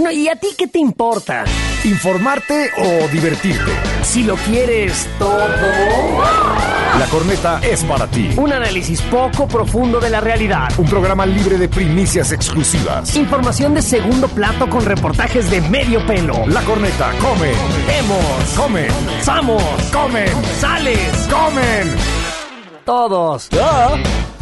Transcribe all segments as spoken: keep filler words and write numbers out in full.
Bueno, ¿y a ti qué te importa? ¿Informarte o divertirte? Si lo quieres todo. La Corneta es para ti. Un análisis poco profundo de la realidad. Un programa libre de primicias exclusivas. Información de segundo plato con reportajes de medio pelo. La Corneta come. Vemos. Come. Samos. Comen. Sales. Comen. Todos. ¿Ya?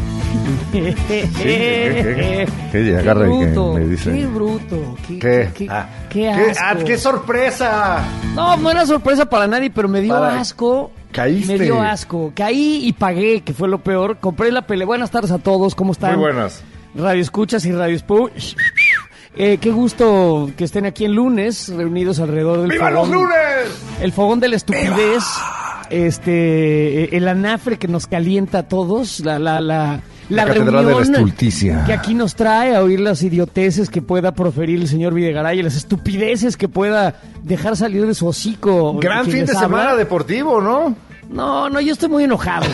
Sí, ¿qué, qué, qué, qué agarra y que me dice? Qué bruto. Qué, ¿Qué? Qué, Ah, qué asco. Ah, ¡qué sorpresa! No, no era sorpresa para nadie, pero me dio Para... asco. Caíste. Me dio asco. Caí y pagué, que fue lo peor. Compré la pelea. Buenas tardes a todos. ¿Cómo están? Muy buenas. Radio Escuchas y Radio Espuch. Eh, qué gusto que estén aquí el lunes, reunidos alrededor del ¡Viva fogón. los lunes! El fogón de la estupidez. ¡Viva! Este, el anafre que nos calienta a todos. La, la, la, la, la catedral de la reunión estulticia que aquí nos trae a oír las idioteces que pueda proferir el señor Videgaray y las estupideces que pueda dejar salir de su hocico. Gran fin de habla. semana deportivo, ¿no? No, no, yo estoy muy enojado.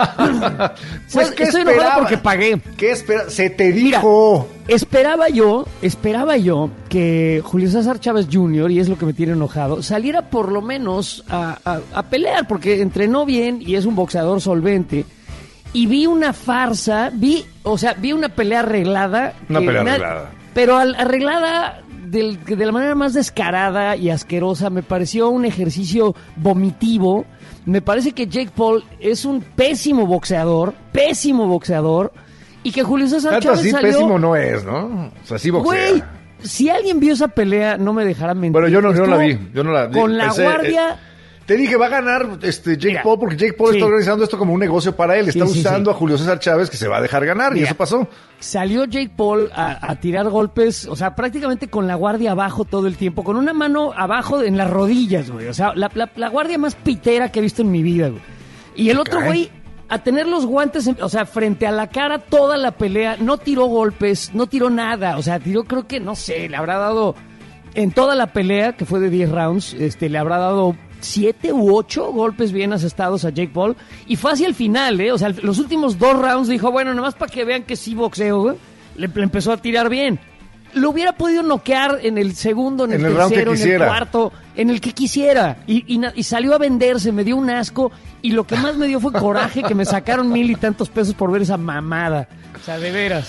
Pues, ¿qué estoy esperaba? enojado porque pagué. ¿Qué espera? Se te dijo. Mira, esperaba yo, esperaba yo que Julio César Chávez junior, y es lo que me tiene enojado, saliera por lo menos a, a, a pelear, porque entrenó bien y es un boxeador solvente. Y vi una farsa, vi, o sea, vi una pelea arreglada. Una pelea na- arreglada. Pero al, arreglada del, de la manera más descarada y asquerosa. Me pareció un ejercicio vomitivo. Me parece que Jake Paul es un pésimo boxeador, pésimo boxeador. Y que Julio César Tanto Chávez así salió... pésimo no es, ¿no? O sea, sí boxea. Güey, si alguien vio esa pelea, no me dejará mentir. Bueno, yo no, yo no la vi. Estuvo Yo no la vi. Con la Pensé, guardia... eh, te dije, va a ganar este Jake Mira, Paul, porque Jake Paul sí. está organizando esto como un negocio para él. Está Sí, sí, usando sí. a Julio César Chávez, que se va a dejar ganar, y Mira, eso pasó. Salió Jake Paul a, a tirar golpes, o sea, prácticamente con la guardia abajo todo el tiempo, con una mano abajo en las rodillas, güey. O sea, la, la, la guardia más pitera que he visto en mi vida, güey. Y el otro Caray. güey, a tener los guantes, en- o sea, frente a la cara toda la pelea, no tiró golpes, no tiró nada. O sea, tiró, creo que, no sé, le habrá dado, en toda la pelea, que fue de diez rounds, este, le habrá dado siete u ocho golpes bien asestados a Jake Paul. Y fue hacia el final, ¿eh? O sea, los últimos dos rounds dijo, bueno, nomás para que vean que sí boxeo, güey. Le, le empezó a tirar bien. Lo hubiera podido noquear en el segundo, en el, En el round que tercero, en el quisiera. cuarto, en el que quisiera. Y, y, na- y salió a venderse, me dio un asco. Y lo que más me dio fue coraje, que me sacaron mil y tantos pesos por ver esa mamada. O sea, de veras.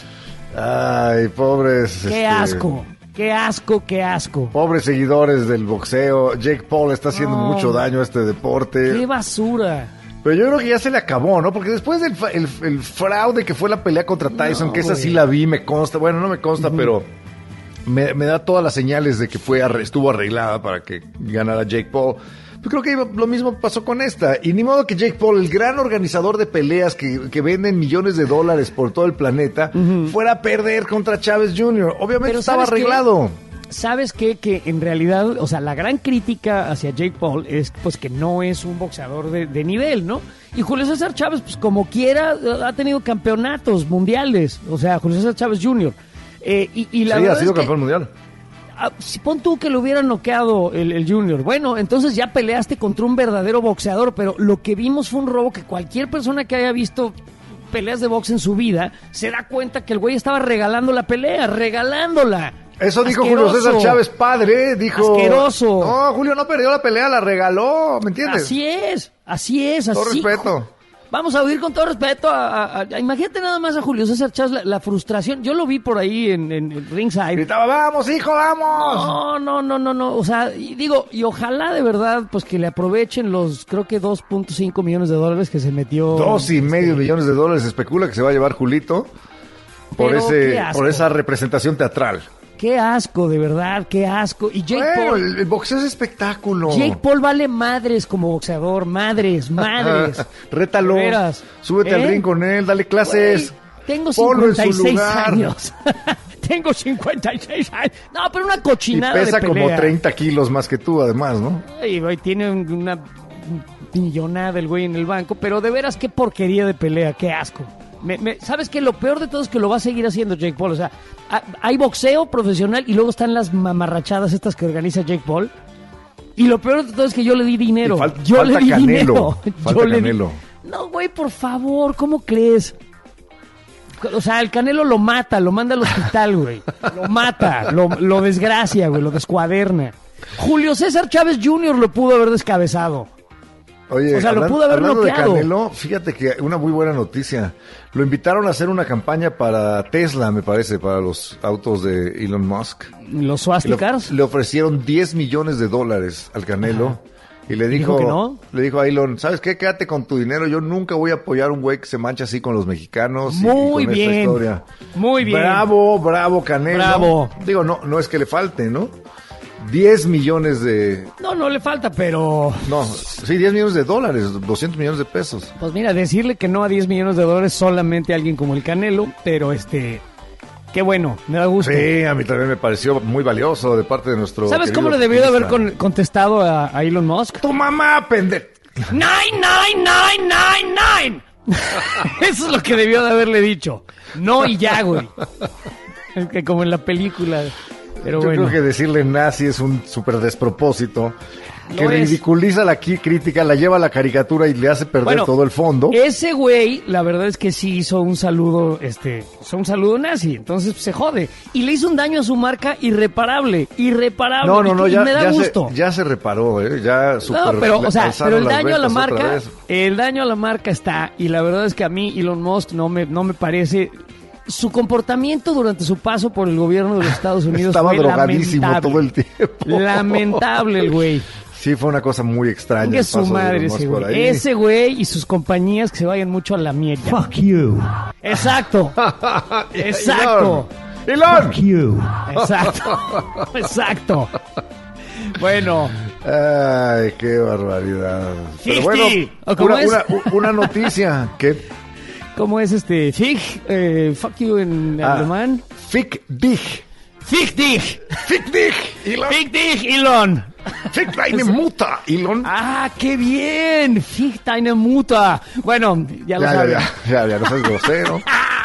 Ay, pobres. Qué este, asco, qué asco, qué asco. Pobres seguidores del boxeo. Jake Paul está haciendo No. mucho daño a este deporte. Qué basura. Pero yo creo que ya se le acabó, ¿no? Porque después del fa- el, el fraude que fue la pelea contra Tyson, No, que esa güey. sí la vi, me consta. Bueno, no me consta, pero me, me da todas las señales de que fue arre- estuvo arreglada para que ganara Jake Paul. Yo creo que iba- lo mismo pasó con esta. Y ni modo que Jake Paul, el gran organizador de peleas que, que venden millones de dólares por todo el planeta, fuera a perder contra Chávez junior Obviamente Pero estaba ¿sabes qué? arreglado. ¿Sabes qué? Que en realidad, o sea, la gran crítica hacia Jake Paul es pues que no es un boxeador de, de nivel, ¿no? Y Julio César Chávez, pues como quiera, ha tenido campeonatos mundiales. O sea, Julio César Chávez junior Eh, y, y la Sí, ha verdad sido es que, campeón mundial. ah, si pon tú que lo hubiera noqueado el, el Junior, bueno, entonces ya peleaste contra un verdadero boxeador, pero lo que vimos fue un robo que cualquier persona que haya visto peleas de box en su vida se da cuenta que el güey estaba regalando la pelea, regalándola. Eso dijo Asqueroso. Julio César Chávez padre, dijo... Asqueroso. No, Julio no perdió la pelea, la regaló, ¿me entiendes? Así es, así es, así. Todo respeto. Vamos a oír con todo respeto a, a- a- imagínate nada más a Julio César Chávez la, la frustración. Yo lo vi por ahí en, en, en ringside. Gritaba, vamos, hijo, vamos. No, no, no, no, no. O sea, y digo, y ojalá de verdad, pues que le aprovechen los, creo que dos punto cinco millones de dólares que se metió. Dos y este, medio millones de dólares se especula que se va a llevar Julito por Pero ese, qué asco. por esa representación teatral. Qué asco, de verdad, qué asco. Y Jake Bueno, Paul. el, el boxeo es espectáculo. Jake Paul vale madres como boxeador, madres, madres. Rétalo, De veras. súbete al ¿Eh? ring con él, dale clases. Güey, tengo ponlo en cincuenta y su seis lugar. años. Tengo cincuenta y seis años. No, pero una Y cochinada pesa de como pelea. treinta kilos más que tú, además, ¿no? Ay, güey, tiene un- una millonada el güey en el banco, pero de veras qué porquería de pelea, qué asco. Me, me- ¿Sabes qué? Lo peor de todo es que lo va a seguir haciendo Jake Paul. O sea, ha- hay boxeo profesional y luego están las mamarrachadas estas que organiza Jake Paul. Y lo peor de todo es que yo le di dinero. Y fal- yo falta le di Canelo. dinero. Falta Yo le di- Canelo. No, güey, por favor, ¿cómo crees? O sea, el Canelo lo mata, lo manda al hospital, güey. Lo mata, lo, lo desgracia, güey, lo descuaderna. Julio César Chávez junior lo pudo haber descabezado. Oye, o sea, hablan, lo pudo haber hablando noqueado. de Canelo, fíjate que una muy buena noticia. Lo invitaron a hacer una campaña para Tesla, me parece, para los autos de Elon Musk. Los swastikars. Le, le ofrecieron diez millones de dólares al Canelo. Ajá. Y le dijo, ¿Dijo que no? le dijo a Elon, ¿sabes qué? Quédate con tu dinero. Yo nunca voy a apoyar a un güey que se mancha así con los mexicanos. Muy y, y con bien. esta historia. Muy bien. Bravo, bravo, Canelo. Bravo. Digo, no, no es que le falte, ¿no? diez millones de... No, no le falta, pero... No, sí, diez millones de dólares, doscientos millones de pesos. Pues mira, decirle que no a diez millones de dólares solamente a alguien como el Canelo, pero este... Qué bueno, me da gusto. Sí, a mí también me pareció muy valioso de parte de nuestro... ¿Sabes cómo le debió de haber con, contestado a, a Elon Musk? ¡Tu mamá, pendejo! ¡Nine, nine, nine, nine, nine! Eso es lo que debió de haberle dicho. No y ya, güey. Es que como en la película... Pero Yo bueno. creo que decirle nazi es un súper despropósito. Que Lo es. ridiculiza la qui- crítica, la lleva a la caricatura y le hace perder Bueno, todo el fondo. Ese güey, la verdad es que sí hizo un saludo, este, hizo un saludo nazi, entonces pues, se jode. Y le hizo un daño a su marca irreparable, irreparable. No, no, no, y, ya, y me da ya, gusto. se, ya se reparó, ¿eh? Ya super, No, pero, o sea, alzaron pero el las daño a la ventas otra marca, vez. el daño a la marca está, y la verdad es que a mí Elon Musk no me, no me parece... Su comportamiento durante su paso por el gobierno de los Estados Unidos Estaba fue drogadísimo lamentable. todo el tiempo. Lamentable el güey. Sí, fue una cosa muy extraña. Que el su paso de madre Elon Musk ese por güey. ahí. Ese güey y sus compañías que se vayan mucho a la mierda. Fuck you. Exacto. Exacto. Elon. Fuck you. Exacto. Exacto. Bueno. Ay, qué barbaridad. Pero bueno, ¿O cómo una, es? una, una noticia que... ¿Cómo es este? Fig, eh, fuck you en Ah, alemán. Fick dich. Fick dich. Fick dich, Elon. Fick dich, Elon. Fick deine Mutter, Elon. Ah, qué bien. Fick deine Mutter. Bueno, ya lo Ya, ya, saben. ya, ya, ya, no seas grosero.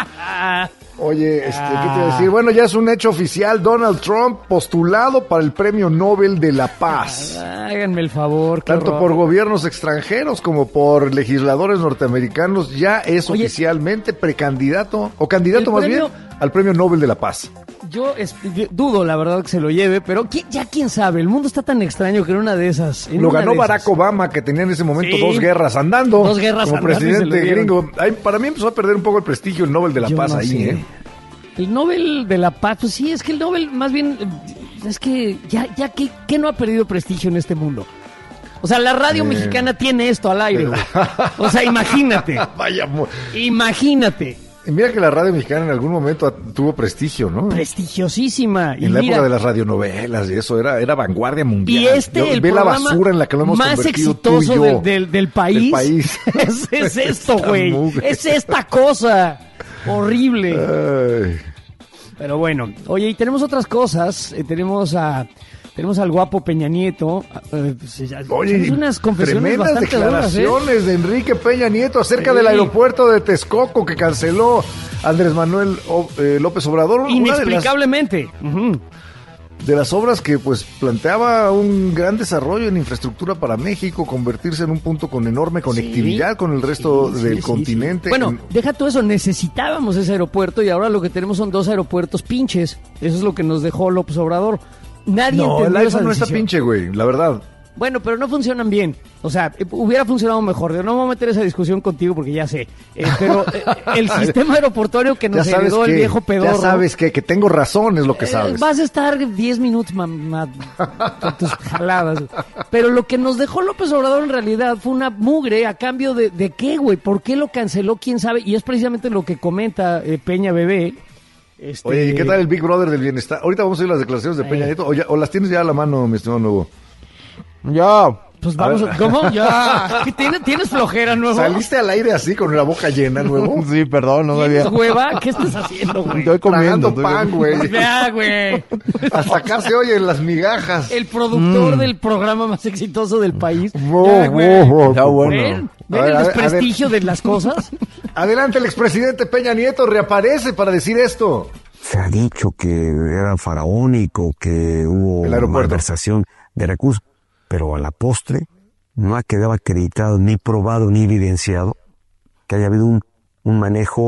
Ah, Oye, este, ¿qué te iba a Ah. decir? Bueno, ya es un hecho oficial. Donald Trump postulado para el Premio Nobel de la Paz. háganme el favor. qué Tanto horror. por gobiernos extranjeros como por legisladores norteamericanos, ya es Oye, oficialmente precandidato, o candidato el más premio- bien, al Premio Nobel de la Paz. Yo, es- yo dudo, la verdad, que se lo lleve, pero qui- ya quién sabe. El mundo está tan extraño que en una de esas. en Lo una ganó de Barack esas. Obama, que tenía en ese momento Sí. dos guerras andando. Dos guerras como andando y se lo presidente dieron. gringo. Ay, para mí empezó a perder un poco el prestigio el Nobel de la Yo Paz no ahí, sé. ¿eh? El Nobel de la Paz, pues sí, es que el Nobel, más bien, eh, es que ya, ya que, que no ha perdido prestigio en este mundo. O sea, la radio Eh. mexicana tiene esto al aire, güey. O sea, imagínate. Vaya, mo- Imagínate. y mira que la radio mexicana en algún momento a- tuvo prestigio, ¿no? Prestigiosísima. Y En la mira, época de las radionovelas y eso, era, era vanguardia mundial. y este, Yo- el ve la programa basura en la que lo hemos más convertido tú y exitoso yo. del, del, del país. Del país. es, es esto, Esta güey. mugre. Es esta cosa horrible. Ay. Pero bueno, oye, y tenemos otras cosas. Eh, tenemos a tenemos al guapo Peña Nieto. Eh, pues, ya- Oye, tenemos unas confesiones tremendas bastante duras, ¿eh? declaraciones de Enrique Peña Nieto acerca Sí. del aeropuerto de Texcoco que canceló Andrés Manuel O- eh, López Obrador. Una de las, Inexplicablemente. Ujú. de las obras que pues planteaba un gran desarrollo en infraestructura para México, convertirse en un punto con enorme conectividad Sí. con el resto Sí, sí, del sí, continente. sí. Bueno, En- deja todo eso, necesitábamos ese aeropuerto y ahora lo que tenemos son dos aeropuertos pinches. Eso es lo que nos dejó López Obrador. Nadie no, el entendió esa iPhone no está decisión. pinche, güey, la verdad. Bueno, pero no funcionan bien. O sea, eh, hubiera funcionado mejor. Yo no me voy a meter esa discusión contigo porque ya sé. Eh, pero eh, el sistema aeroportuario que nos Ya sabes heredó el que, viejo pedorro. ya sabes que, que tengo razón, es lo que eh, sabes. vas a estar diez minutos ma- ma- con tus jaladas. Pero lo que nos dejó López Obrador en realidad fue una mugre a cambio de, de qué, güey. ¿Por qué lo canceló? ¿Quién sabe? Y es precisamente lo que comenta eh, Peña Bebé. Este, Oye, ¿y qué tal el Big Brother del bienestar? Ahorita vamos a ir a las declaraciones de Peña Eh. Nieto, o, ya- o las tienes ya a la mano, mi estimado nuevo. Ya. Pues vamos. A A ver. ¿Cómo? Ya. ¿Qué tiene- ¿Tienes flojera, nuevo? ¿Saliste al aire así con la boca llena, nuevo? Sí, perdón, no ¿Tienes sabía. hueva? ¿Qué estás haciendo, güey? Estoy comiendo. Tragando estoy pan, güey. Ya, güey. Hasta acá se oyen las migajas. El productor del programa más exitoso del país. Wow, Ya, güey. wow, wow. Ya, bueno. ¿Ven? ¿Ven A ver, el a ver, desprestigio de las cosas? Adelante, el expresidente Peña Nieto reaparece para decir esto. Se ha dicho que era faraónico, que hubo El aeropuerto. malversación de recursos, pero a la postre no ha quedado acreditado, ni probado, ni evidenciado que haya habido un, un manejo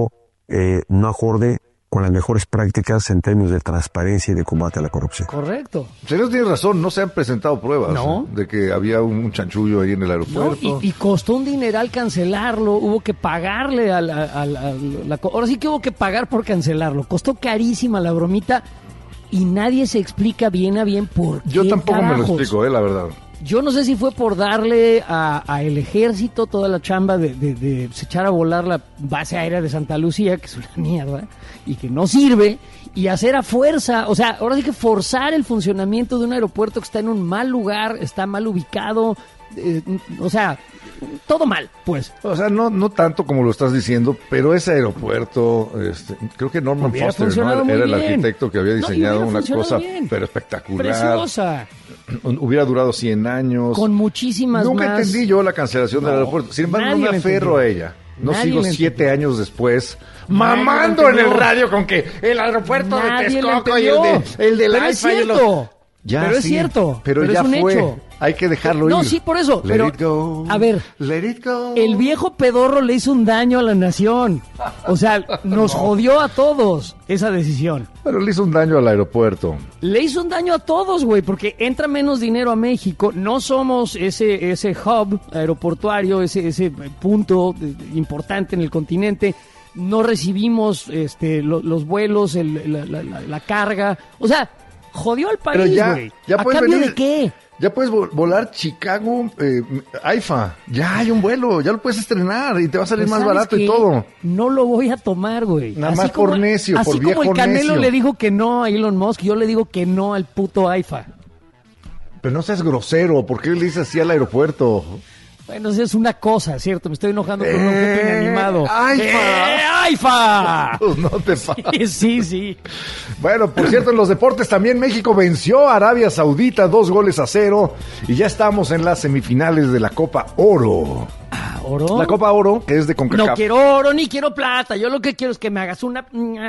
eh, no acorde con las mejores prácticas en términos de transparencia y de combate a la corrupción. Correcto. Señor, tiene razón, no se han presentado pruebas No. ¿eh? de que había un chanchullo ahí en el ¿No? aeropuerto. Y, y costó un dineral cancelarlo, hubo que pagarle a la, a la- a la- ahora sí que hubo que pagar por cancelarlo, costó carísima la bromita y nadie se explica bien a bien por qué. Yo tampoco me lo carajos. explico, eh, la verdad. Yo no sé si fue por darle a, a el ejército toda la chamba de, de, de se echar a volar la base aérea de Santa Lucía, que es una mierda, y que no sirve, y hacer a fuerza, o sea, ahora sí que forzar el funcionamiento de un aeropuerto que está en un mal lugar, está mal ubicado, eh, o sea, todo mal, pues. O sea, no, no tanto como lo estás diciendo, pero ese aeropuerto, este, creo que Norman Hubiera Foster, funcionado ¿no? muy Era el bien. arquitecto que había No, y diseñado hubiera una funcionado cosa bien. pero espectacular. Preciosa, Hubiera durado cien años. con muchísimas Nunca más. entendí yo la cancelación del No, aeropuerto. Sin embargo, no nadie me la aferro entendió. a ella. No Nadie sigo la siete entendió. años después Nadie mamando la en el entendió. radio con que el aeropuerto Nadie de la Texcoco y el, entendió. de, el del Pero es AIFA y el- cierto. Ya, pero es sí, cierto. Pero, pero ya es un fue. hecho. Hay que dejarlo No, ir. sí, por eso, Let pero, it go. a ver, Let it go. El viejo pedorro le hizo un daño a la nación. O sea, nos jodió a todos esa decisión. Pero le hizo un daño al aeropuerto. Le hizo un daño a todos, güey, porque entra menos dinero a México. No somos ese ese hub aeroportuario, ese ese punto eh, importante en el continente. No recibimos este lo- los vuelos, el- la, la- la- la carga. O sea, jodió al Pero país, ya, güey. ya ¿A puedes cambio venir. de qué? Ya puedes vo- volar Chicago, eh, AIFA. Ya hay un vuelo, ya lo puedes estrenar y te va a salir Pues, más ¿sabes barato y qué? todo. No lo voy a tomar, güey. Nada más por necio, así por como viejo el Canelo necio. le dijo que no a Elon Musk, yo le digo que no al puto AIFA. Pero no seas grosero, ¿por qué le dices así al aeropuerto? Bueno, eso es una cosa, ¿cierto? Me estoy enojando con un Eh, objeto inanimado. AIFA. ¡Eh, AIFA! Pues no te pases. Sí, sí. Bueno, por cierto, en los deportes también México venció a Arabia Saudita dos goles a cero y ya estamos en las semifinales de la Copa Oro. Ah, ¿oro? La Copa Oro, que es de CONCACAF. No quiero oro ni quiero plata. Yo lo que quiero es que me hagas una...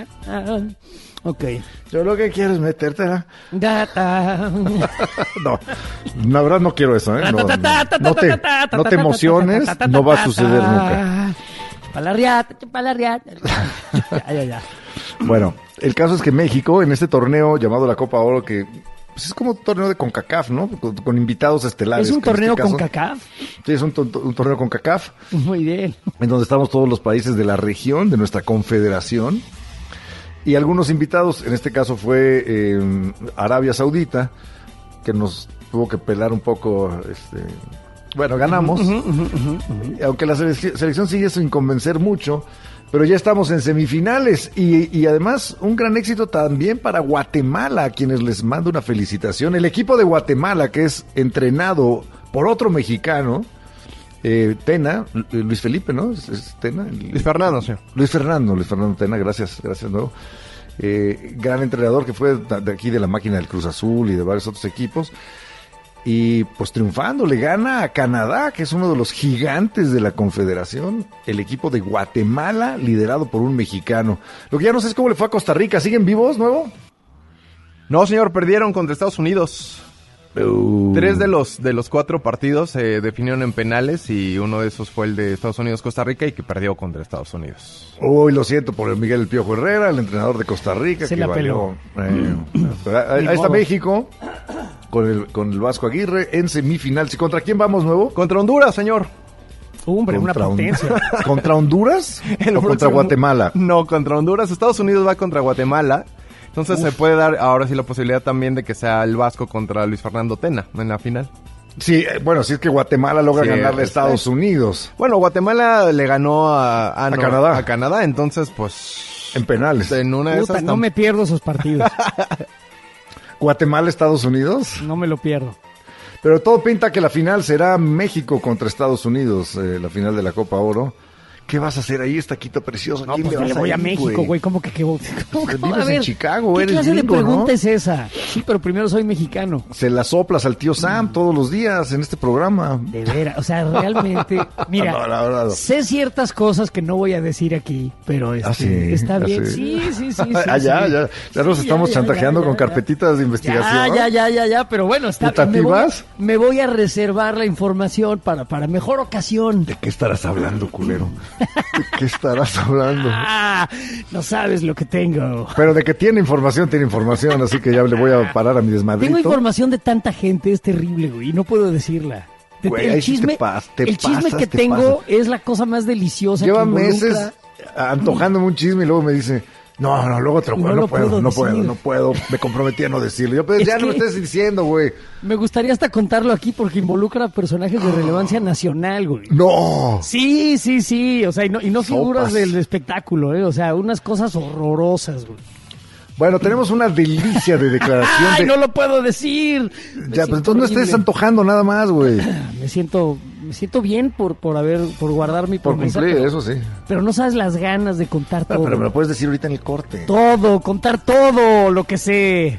Ok. Yo lo que quiero es metértela. Gata. No, la verdad no quiero eso, ¿eh? No, no, no te, no te emociones, no va a suceder nunca. Palarriata, palarriata. Ya, ya, ya. Bueno, el caso es que México, en este torneo llamado la Copa Oro, que pues, es como un torneo de CONCACAF, ¿no? Con, con invitados estelares. ¿Es un que en torneo este con caso- CACAF? Sí, es un, to- un torneo con CACAF, Muy bien. en donde estamos todos los países de la región, de nuestra confederación. Y algunos invitados, en este caso fue eh, Arabia Saudita, que nos tuvo que pelar un poco, este, bueno, ganamos, aunque la sele- selección sigue sin convencer mucho, pero ya estamos en semifinales y, y además un gran éxito también para Guatemala, a quienes les mando una felicitación. El equipo de Guatemala, que es entrenado por otro mexicano, eh, Tena, Lu- Luis Felipe, ¿no? ¿Es, es Tena? El- Luis Fernando, sí. Luis Fernando, Luis Fernando Tena, gracias, gracias de nuevo. Eh, gran entrenador que fue de aquí de la máquina del Cruz Azul y de varios otros equipos. Y pues triunfando, le gana a Canadá, que es uno de los gigantes de la Confederación, el equipo de Guatemala, liderado por un mexicano. Lo que ya no sé es cómo le fue a Costa Rica. ¿Siguen vivos, nuevo? No, señor, perdieron contra Estados Unidos. Uh. Tres de los de los cuatro partidos se definieron en penales y uno de esos fue el de Estados Unidos-Costa Rica y que perdió contra Estados Unidos. Uy, lo siento por el Miguel El Piojo Herrera, el entrenador de Costa Rica. Se que la valió. Eh, pero ahí, Ni ahí está modo. México con el, con el Vasco Aguirre en semifinal. ¿Y contra quién vamos, nuevo? Contra Honduras, señor. Hombre, una Contra Hon- potencia. ¿Contra Honduras El o contra próximo- Guatemala? No, contra Honduras. Estados Unidos va contra Guatemala. Entonces se puede dar ahora sí la posibilidad también de que sea el Vasco contra Luis Fernando Tena en la final. Sí, eh, bueno, si es que Guatemala logra Sí, ganarle a pues, Estados Unidos Bueno, Guatemala le ganó a, a, no, Canadá. a Canadá, entonces pues en penales. en una de Puta, esas no tam- me pierdo esos partidos. Guatemala, Estados Unidos. No me lo pierdo. Pero todo pinta que la final será México contra Estados Unidos, eh, la final de la Copa Oro. ¿Qué vas a hacer ahí, estaquito precioso? No, ¿Quién pues le le vas voy a ir, México, güey. ¿Cómo que qué? ¿Cómo, Pues cómo? vives A en ver, Chicago, ¿qué eres clase de gringo, pregunta ¿no? es esa? Sí, pero primero soy mexicano. Se la soplas al tío Sam todos los días en este programa. De veras, o sea, realmente, mira, No, la verdad no. sé ciertas cosas que no voy a decir aquí, pero este, Ah, sí, está ah, bien. sí. Sí, sí, sí. sí, Ah, ya, sí. ya. Ya nos Sí, estamos ya, ya, chantajeando ya, con ya, carpetitas de Ya, investigación. ya, ya, ya, ya, pero bueno, está me voy, ¿Putativas? me voy a reservar la información para, para mejor ocasión. ¿De qué estarás hablando, culero? ¿De qué estarás hablando? Ah, no sabes lo que tengo. Pero de que tiene información, tiene información, así que ya le voy a parar a mi desmadrito. Tengo información de tanta gente, es terrible, güey, y no puedo decirla. Te- Güey, el ahí sí chisme, te pas- te el chisme pasas, que te tengo pasas. es la cosa más deliciosa. Lleva que involucra- meses antojándome un chisme y luego me dice, no, no, luego otro, No no, lo puedo, puedo no decir. puedo, no puedo, me comprometí a no decirlo. Yo, pues Es ya no me que- estés diciendo, güey. Me gustaría hasta contarlo aquí porque involucra personajes de relevancia nacional, güey. No. Sí, sí, sí, o sea, y no, y no Sopas. figuras del espectáculo, ¿eh? O sea, unas cosas horrorosas, güey. Bueno, tenemos una delicia de declaración. ¡Ay, de... no lo puedo decir! Me Ya, pues siento entonces no estés horrible. antojando nada más, güey. Me siento, me siento bien por, por haber, por guardar mi Por promesa, cumplir, pero, eso sí. pero no sabes las ganas de contar Ah, todo. pero me lo puedes decir ahorita en el corte. Todo, contar todo lo que sé.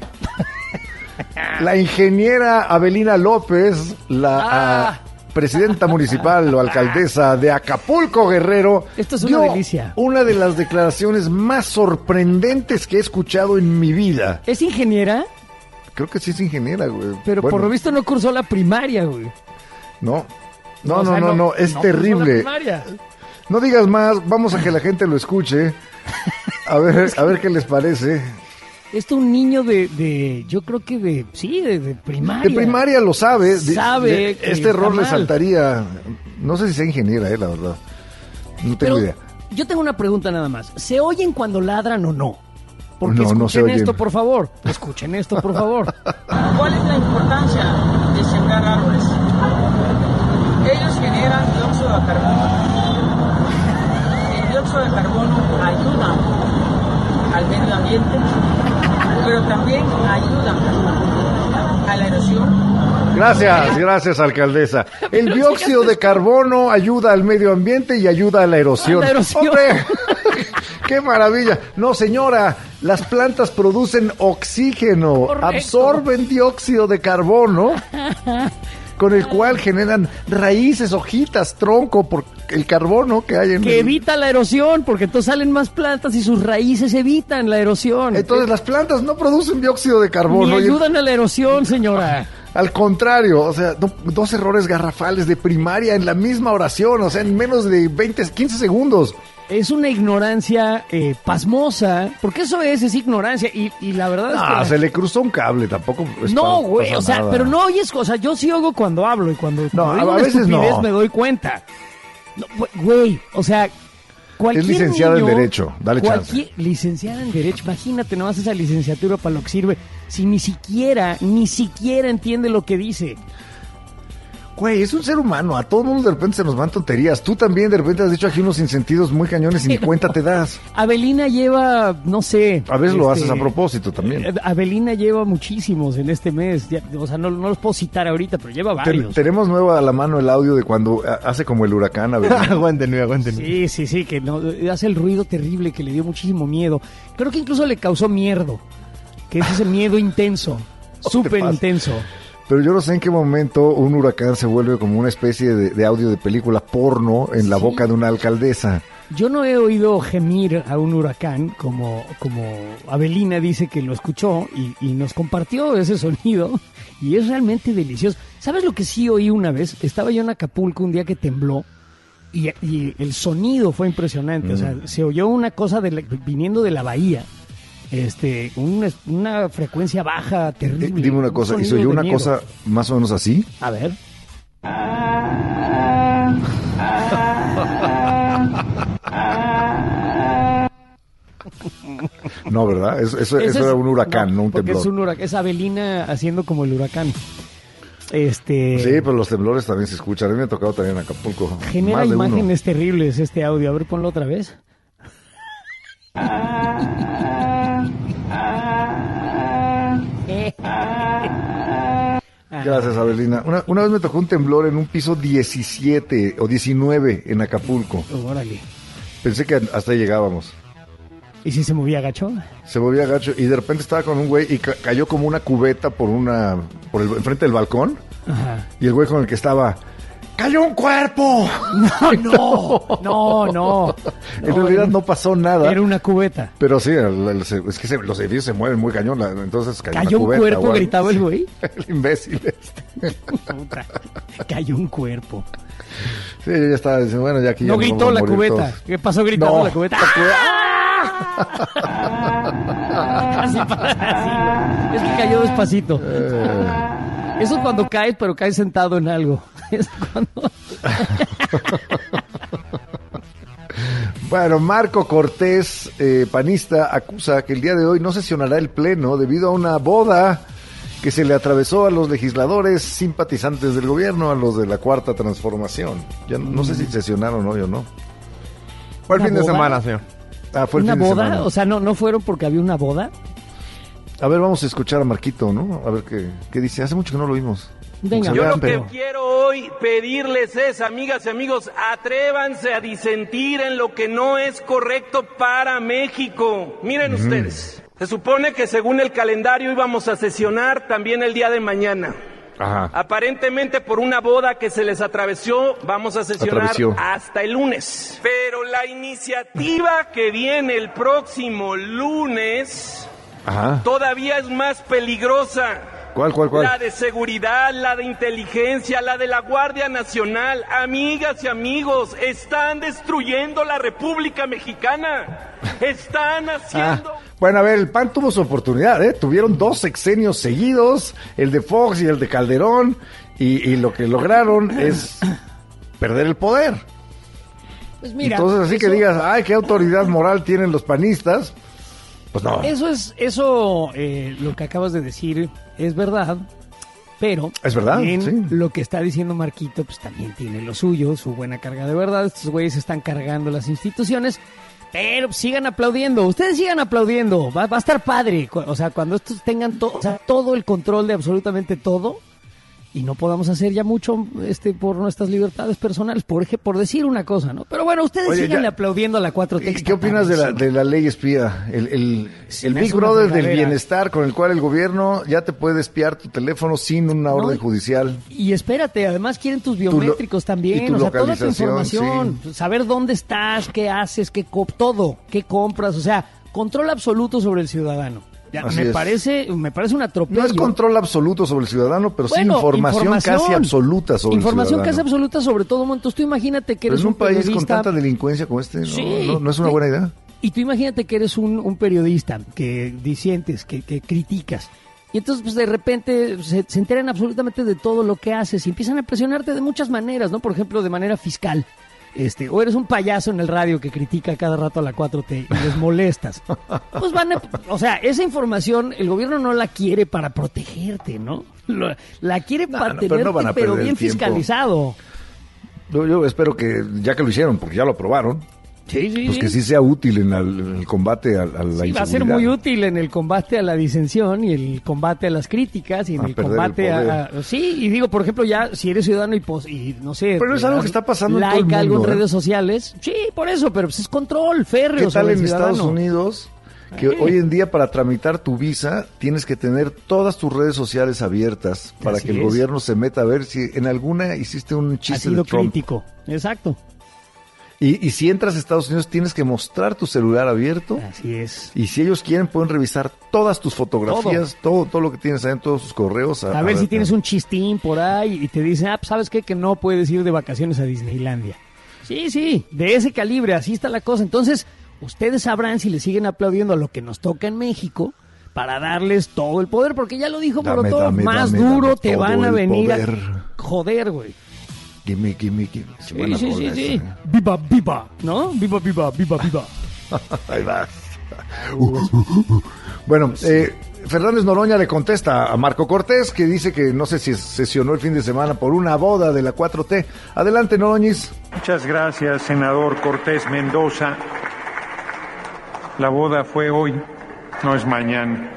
La ingeniera Avelina López, la Ah. ah, presidenta municipal o alcaldesa de Acapulco, Guerrero. Esto es una dio delicia. Una de las declaraciones más sorprendentes que he escuchado en mi vida. Es ingeniera, Creo que sí es ingeniera, güey. pero Bueno, por lo visto no cursó la primaria, güey. No. No, O no, sea, no, no, es no cursó la terrible. primaria. No digas más, vamos a que la gente lo escuche. A ver, a ver qué les parece. Esto un niño de, de, yo creo que de, sí, de, de primaria. De primaria lo sabe. de- Sabe de- que este error está le mal. saltaría. No sé si sea ingeniera, eh, la verdad. No tengo Pero idea. yo tengo una pregunta nada más. ¿Se oyen cuando ladran o no? Porque No, no se escuchen oyen. esto, por favor. Escuchen esto, por favor. ¿Cuál es la importancia de sembrar árboles? Ellos generan dióxido de carbono. El dióxido de carbono ayuda al medio ambiente, pero también ayuda a la erosión. Gracias, gracias, alcaldesa. El dióxido de carbono ayuda al medio ambiente y ayuda a la erosión. A la erosión. ¡Hombre! ¡Qué maravilla! No, señora, las plantas producen oxígeno, Correcto. absorben dióxido de carbono, con el cual generan raíces, hojitas, tronco, por el carbono que hay en Que el... evita la erosión, porque entonces salen más plantas y sus raíces evitan la erosión. Entonces las plantas no producen dióxido de Ni carbono. y- ayudan a la erosión, señora. Al contrario, o sea, do- dos errores garrafales de primaria en la misma oración, o sea, en menos de veinte, quince segundos. Es una ignorancia eh, pasmosa, porque eso es, es ignorancia. Y, y la verdad es que... Ah, la- se le cruzó un cable, tampoco. es No, pa- güey, pasa o sea, nada. pero no oyes cosas. Yo sí oigo cuando hablo y cuando, cuando No, digo a una veces no. estupidez me doy cuenta. No, güey, o sea, cualquier Es licenciada en niño- Derecho, dale cualquier, Licenciada en Derecho, imagínate nomás esa licenciatura para lo que sirve. Si ni siquiera, ni siquiera entiende lo que dice. Güey, es un ser humano, a todo mundo de repente se nos van tonterías. Tú también de repente has dicho aquí unos insentidos muy cañones y ni cuenta te das. Avelina lleva, no sé. A veces lo este, haces a propósito también. eh, Avelina lleva muchísimos en este mes. Ya, o sea, no, no los puedo citar ahorita, pero lleva Ten- varios. tenemos nuevo a la mano el audio de cuando ah, hace como el huracán. A ver. aguántenme, aguántenme. Sí, sí, sí, que no, hace el ruido terrible que le dio muchísimo miedo. Creo que incluso le causó miedo, que es ese miedo intenso, súper pasa. intenso. Pero yo no sé en qué momento un huracán se vuelve como una especie de, de audio de película porno en la Sí. boca de una alcaldesa. Yo no he oído gemir a un huracán como, como Avelina dice que lo escuchó y, y nos compartió ese sonido y es realmente delicioso. ¿Sabes lo que sí oí una vez? Estaba yo en Acapulco un día que tembló y, y el sonido fue impresionante. O sea, se oyó una cosa de la- viniendo de la bahía. Este, una, una frecuencia baja, Eh, terrible. dime una un cosa, ¿y sonido se oyó de una miedo. cosa más o menos así? A ver. No, ¿verdad? Eso, eso, Ese eso es- era un huracán, no, un porque temblor. Es, un huracán, es Avelina haciendo como el huracán. Este Sí, pero los temblores también se escuchan. A mí me ha tocado también en Acapulco. genera Más de uno. imágenes terribles este audio. A ver, ponlo otra vez. Gracias, Avelina. Una, una vez me tocó un temblor en un piso diecisiete o diecinueve en Acapulco. Oh, órale. Pensé que hasta ahí llegábamos. ¿Y si se movía gacho? Se movía gacho y de repente estaba con un güey y ca- cayó como una cubeta por una por el enfrente del balcón Ajá. y el güey con el que estaba ¡cayó un cuerpo! No, no, no. En realidad no pasó nada. Era una cubeta. Pero sí, el- el- es que se- los edificios se mueven muy cañón, la- entonces cayó, Cayó una un cubeta, cuerpo, güey. gritaba el güey. El imbécil este. Puta, cayó un cuerpo. Sí, ya está. Bueno, ya aquí No ya gritó vamos a la morir cubeta. todos. ¿Qué pasó gritando No. la cubeta? Casi para así, güey. Es que cayó despacito. Eh. Eso es cuando caes, pero caes sentado en algo. Es cuando... Bueno, Marco Cortés, eh, panista, acusa que el día de hoy no sesionará el Pleno debido a una boda que se le atravesó a los legisladores simpatizantes del gobierno, a los de la Cuarta Transformación. Ya no, no sé si sesionaron hoy o no. Fue el ¿Una fin de boda? semana, señor. Ah, fue el ¿Una fin de boda? semana. O sea, no, no fueron porque había una boda. A ver, vamos a escuchar a Marquito, ¿no? A ver qué, qué dice. Hace mucho que no lo vimos. Venga. Se Yo vean, lo que pero- quiero hoy pedirles es, amigas y amigos, atrévanse a disentir en lo que no es correcto para México. Miren ustedes, se supone que según el calendario íbamos a sesionar también el día de mañana. Ajá. Aparentemente por una boda que se les atravesó, vamos a sesionar Atravesió. hasta el lunes. Pero la iniciativa que viene el próximo lunes Ajá. todavía es más peligrosa. ¿Cuál, cuál, cuál? La de seguridad, la de inteligencia, la de la Guardia Nacional. Amigas y amigos, están destruyendo la República Mexicana. Están haciendo... Ah, bueno, a ver, el P A N tuvo su oportunidad, ¿eh? Tuvieron dos sexenios seguidos, el de Fox y el de Calderón, y, y lo que lograron es perder el poder. Pues mira, Entonces, así que eso- digas, ay, qué autoridad moral tienen los panistas, pues no. Eso es, eso, eh, lo que acabas de decir es verdad, pero Es verdad, también sí. lo que está diciendo Marquito, pues también tiene lo suyo, su buena carga de verdad. Estos güeyes están cargando las instituciones, pero sigan aplaudiendo, ustedes sigan aplaudiendo, va, va a estar padre, cu- o sea, cuando estos tengan to- o sea, todo el control de absolutamente todo y no podamos hacer ya mucho este por nuestras libertades personales, por ej- por decir una cosa, ¿no? Pero bueno, ustedes Oye, síganle ya- aplaudiendo a la cuatro T. ¿Y qué opinas de la, de la ley espía? El, el, Se el me Big hace una Brother del fregadera. bienestar con el cual el gobierno ya te puede espiar tu teléfono sin una No, orden y- judicial. Y espérate, además quieren tus biométricos y también, tu o sea, toda tu localización, información, saber dónde estás, qué haces, qué co- todo, qué compras, o sea, control absoluto sobre el ciudadano. Ya, Así me es. parece, me parece un atropello. No es control absoluto sobre el ciudadano, pero Bueno, sí información, casi absoluta sobre información el ciudadano. casi absoluta sobre todo. Entonces tú imagínate que Pero eres en un país con periodista- tanta delincuencia como este, no, Sí. no, no es una buena idea. Y tú imagínate que eres un, un periodista que disientes, que, que criticas. Y entonces, pues de repente se, se enteran absolutamente de todo lo que haces y empiezan a presionarte de muchas maneras, ¿no? Por ejemplo, de manera fiscal. Este, o eres un payaso en el radio que critica cada rato a la cuatro T y les molestas. Pues van a, o sea, esa información el gobierno no la quiere para protegerte, ¿no? Lo- la quiere No, para no, pero no tenerte, van a pero perder bien tiempo. fiscalizado. Yo, yo espero que, ya que lo hicieron, porque ya lo aprobaron, Sí, sí, pues que sí sea útil en el, en el combate a, a la Sí, va a ser inseguridad. muy útil en el combate a la disensión y el combate a las críticas y en A el perder combate el poder. a, a- Sí, y digo, por ejemplo, ya si eres ciudadano y, pos- y no sé... Pero es le algo das que está pasando en like todo el a algo mundo, en ¿eh? redes sociales. Sí, por eso, pero pues es control férreo ¿Qué tal sobre el en Estados ciudadano. Unidos? Que Eh. hoy en día para tramitar tu visa tienes que tener todas tus redes sociales abiertas para Así que el es. gobierno se meta a ver si en alguna hiciste un Ha chiste sido de Trump. crítico. Exacto. Y, y si entras a Estados Unidos tienes que mostrar tu celular abierto. Así es. Y si ellos quieren pueden revisar todas tus fotografías, todo todo, lo que tienes ahí en todos tus correos. A, ver si tienes un chistín por ahí y te dicen, ah, pues, ¿sabes qué? Que no puedes ir de vacaciones a Disneylandia. Sí, sí, de ese calibre, así está la cosa. Entonces, ustedes sabrán si le siguen aplaudiendo a lo que nos toca en México para darles todo el poder, porque ya lo dijo Dame, Molotov, dame, más dame, duro dame te todo van a el venir poder. a joder, güey. Gimme, gimme, gimme. Sí, Buena sí, sí, rola sí. esa. Viva, viva, ¿no? Viva, viva, viva, viva. Ahí vas. Bueno, eh, Fernández Noroña le contesta a Marco Cortés, que dice que no sé si sesionó el fin de semana por una boda de la cuatro T. Adelante, Noroñis. Muchas gracias, senador Cortés Mendoza. La boda fue hoy, no es mañana.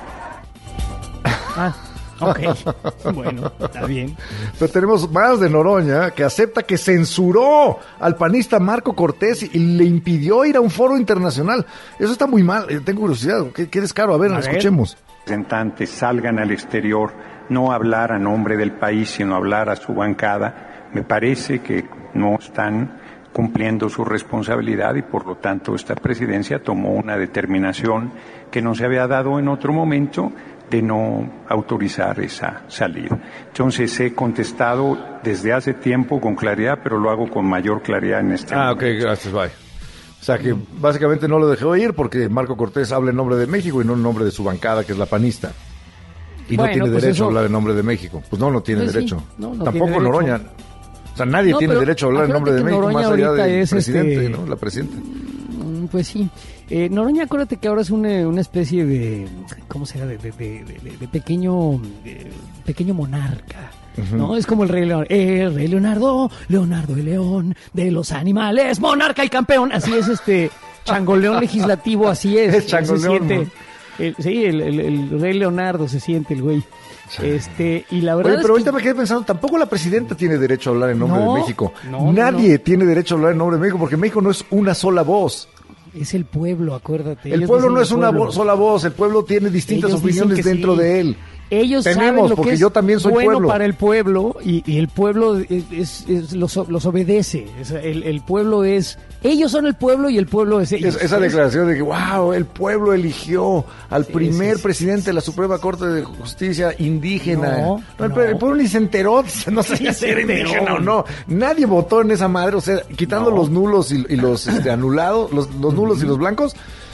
Ah, ok. Bueno, está bien. Pero tenemos más de Noroña, que acepta que censuró al panista Marco Cortés y le impidió ir a un foro internacional. Eso está muy mal. Eh, Tengo curiosidad. ¿Qué, qué descaro? A ver, A ver. escuchemos. Representantes salgan al exterior, no hablar a nombre del país, sino hablar a su bancada. Me parece que no están cumpliendo su responsabilidad y por lo tanto esta presidencia tomó una determinación que no se había dado en otro momento de no autorizar esa salida. Entonces he contestado desde hace tiempo con claridad, pero lo hago con mayor claridad en este Ah, momento. ok, gracias, bye. O sea que básicamente no lo dejó ir porque Marco Cortés habla en nombre de México y no en nombre de su bancada, que es la panista. Y Bueno, no tiene pues derecho eso- a hablar en nombre de México. Pues no, no tiene Pues sí, derecho. no, no Tampoco tiene derecho. Noroña. O sea, nadie No, tiene pero derecho a hablar en nombre de acuérdate que México, más Noroña allá ahorita del es, presidente, este, ¿no? La presidenta. Mm, Pues sí. Eh, Noroña, acuérdate que ahora es una, una especie de, ¿cómo será? De, de, de, de- de pequeño, de pequeño monarca. ¿No? Es como el rey León. El rey Leonardo, Leonardo el león de los animales, monarca y campeón. Así es este changoleón legislativo, así es. Es changoleón, Se siente, ¿no? el- sí, el, el- el rey Leonardo se siente el güey. Este, y la verdad Oye, es pero que- ahorita me quedé pensando, tampoco la presidenta tiene derecho a hablar en nombre No, de México. no, Nadie no. tiene derecho a hablar en nombre de México porque México no es una sola voz. es el pueblo, acuérdate. El Ellos pueblo dicen no el es una pueblo. vo- sola voz, el pueblo tiene distintas Ellos dicen opiniones que dentro sí. de él. Ellos Tenemos, saben lo porque que es yo también soy bueno pueblo. para el pueblo y, y el pueblo es, es- es- los, los obedece. Es- el, el pueblo es... Ellos son el pueblo y el pueblo es ellos. Es- esa declaración de que, wow, el pueblo eligió al Sí, primer sí, sí, presidente sí, de la sí, Suprema Corte de Justicia indígena. No, el, no. el pueblo ni se enteró, no sabía Sí si se era enteró. indígena o no. Nadie votó en esa madre, o sea, quitando No. los nulos y, y los este, anulados, los, los nulos y los blancos,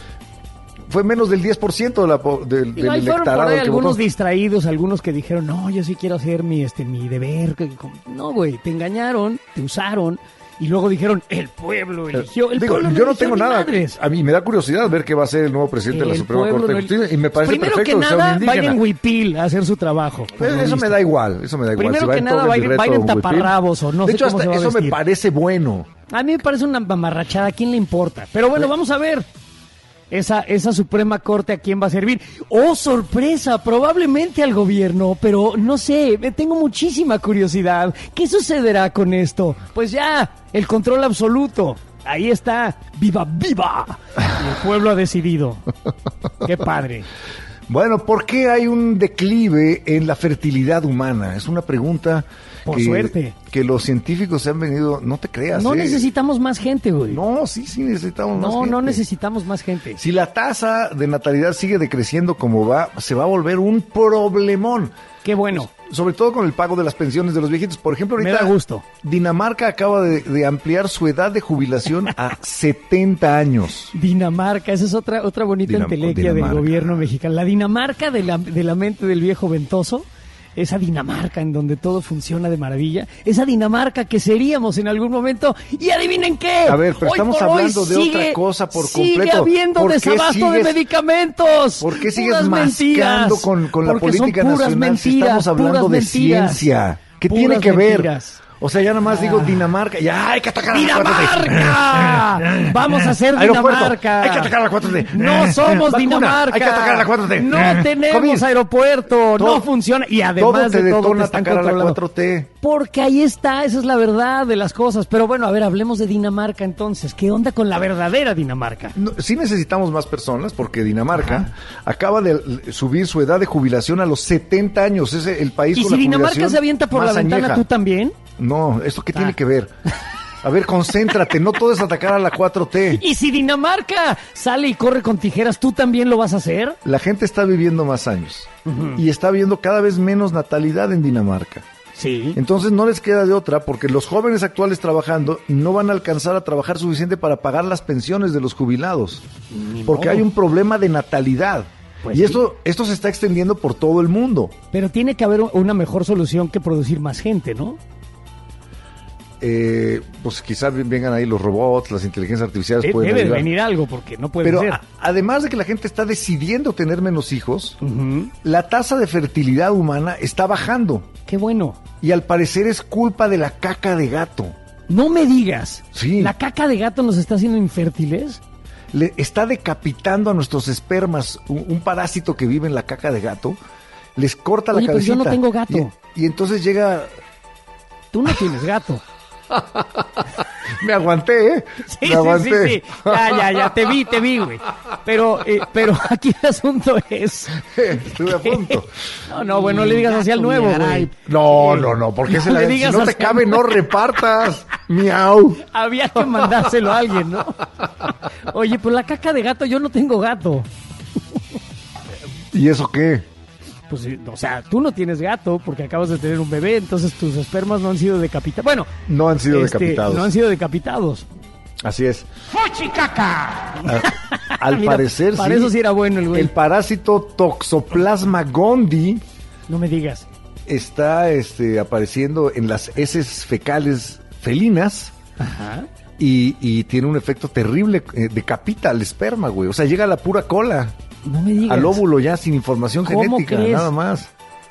fue menos del diez por ciento de la, po- del, Digo, del ahí fueron por electorado ahí que algunos votó. distraídos, algunos que dijeron, no, yo sí quiero hacer mi, este, mi deber. que- que- No, güey, te engañaron, te usaron y luego dijeron, el pueblo eligió. El Digo, pueblo yo no eligió tengo ni nada. madres. A mí me da curiosidad ver qué va a ser el nuevo presidente de la El Suprema pueblo Corte de no- Justicia y me parece Primero perfecto que sea un nada, indígena. vayan Huipil a hacer su trabajo. por Eh, lo Eso visto. me da igual, eso me da igual. Primero va que en nada, todo mi bailen- reto bailen Huipil. taparrabos o no De sé hecho, cómo hasta se va a eso me vestir. parece bueno. A mí me parece una mamarrachada. ¿A quién le importa? Pero bueno, vamos a ver. Esa, esa Suprema Corte a quién va a servir. ¡Oh, sorpresa! Probablemente al gobierno, pero no sé, me tengo muchísima curiosidad. ¿Qué sucederá con esto? Pues ya, el control absoluto. Ahí está. ¡Viva, viva! Y el pueblo ha decidido. ¡Qué padre! Bueno, ¿por qué hay un declive en la fertilidad humana? Es una pregunta Por que, suerte. que los científicos se han venido, no te creas. No ¿eh? necesitamos más gente, güey. No, sí, sí necesitamos más No, gente. no necesitamos más gente. Si la tasa de natalidad sigue decreciendo como va, se va a volver un problemón. Qué bueno. Sobre todo con el pago de las pensiones de los viejitos. Por ejemplo, Me ahorita da gusto. Dinamarca acaba de, de ampliar su edad de jubilación a setenta años. Dinamarca, esa es otra otra bonita Dinam- entelequia del Dinamarca. gobierno mexicano. La Dinamarca de la, de la mente del viejo ventoso, esa Dinamarca en donde todo funciona de maravilla, esa Dinamarca que seríamos en algún momento, y adivinen qué. A ver, pero Hoy estamos por hoy hablando de sigue- otra cosa por Sigue completo. habiendo ¿Por qué desabasto de sigues- medicamentos. ¿Por qué sigues Puras mascando mentiras, con, con la porque son política puras nacional si mentiras, estamos hablando puras de mentiras, ciencia? ¿Qué puras tiene que ver? mentiras. O sea, ya nada más digo Dinamarca. Ya hay que atacar a la cuatro T. ¡Dinamarca! Vamos a hacer Aeropuerto, Dinamarca. hay que atacar a la cuatro T. No somos Vacuna, Dinamarca. hay que atacar a la cuatro T. No tenemos COVID. aeropuerto. Todo- no funciona. Y Todo además te de todo, detona te están atacar a la controlando. cuatro T. Porque ahí está, esa es la verdad de las cosas. Pero bueno, a ver, hablemos de Dinamarca entonces. ¿Qué onda con la verdadera Dinamarca? No, sí necesitamos más personas porque Dinamarca acaba de l- subir su edad de jubilación a los setenta años. Es el país Y con si la Dinamarca jubilación se avienta por la más ventana, añeja. ¿tú también? No, ¿esto qué tiene Ah. que ver? A ver, concéntrate, no todo es atacar a la cuatro T. Y si Dinamarca sale y corre con tijeras, ¿tú también lo vas a hacer? La gente está viviendo más años y está viendo cada vez menos natalidad en Dinamarca. Sí. Entonces no les queda de otra porque los jóvenes actuales trabajando no van a alcanzar a trabajar suficiente para pagar las pensiones de los jubilados. Porque modo. hay un problema de natalidad. Pues y sí. esto, esto se está extendiendo por todo el mundo. Pero tiene que haber una mejor solución que producir más gente, ¿no? Eh, pues quizás vengan ahí los robots, las inteligencias artificiales De- pueden debe de ayudar. venir algo porque no puede Pero ser. a- además de que la gente está decidiendo tener menos hijos, Ujú. la tasa de fertilidad humana está bajando. Qué bueno. Y al parecer es culpa de la caca de gato. No me digas. Sí. ¿La caca de gato nos está haciendo infértiles? Le está decapitando a nuestros espermas un, un parásito que vive en la caca de gato. Les corta la Oye, pero yo cabecita. no tengo gato. Y, y entonces llega... Tú no tienes gato. Me aguanté, ¿eh? Sí, Me sí, aguanté. sí, sí. Ya, ya, ya, te vi, te vi, güey. Pero, eh, pero aquí el asunto es... Estuve a punto. No, no, bueno, no le digas así al nuevo, güey. No, no, no, porque se No la, le si digas no te así. cabe, no repartas. Miau. Había que mandárselo a alguien, ¿no? Oye, pues la caca de gato, yo no tengo gato. ¿Y eso qué? pues, o sea, tú no tienes gato porque acabas de tener un bebé, entonces tus espermas no han sido decapitados. Bueno, no han sido este, decapitados. No han sido decapitados. Así es. ¡Fuchicaca! Al Mira, parecer, para sí. eso sí era bueno el güey. El parásito Toxoplasma gondii No me digas. está este, apareciendo en las heces fecales felinas. Ajá. Y, y tiene un efecto terrible, eh, decapita al esperma, güey. O sea, llega a la pura cola. No me digas. Al óvulo ya sin información ¿Cómo genética, crees? nada más.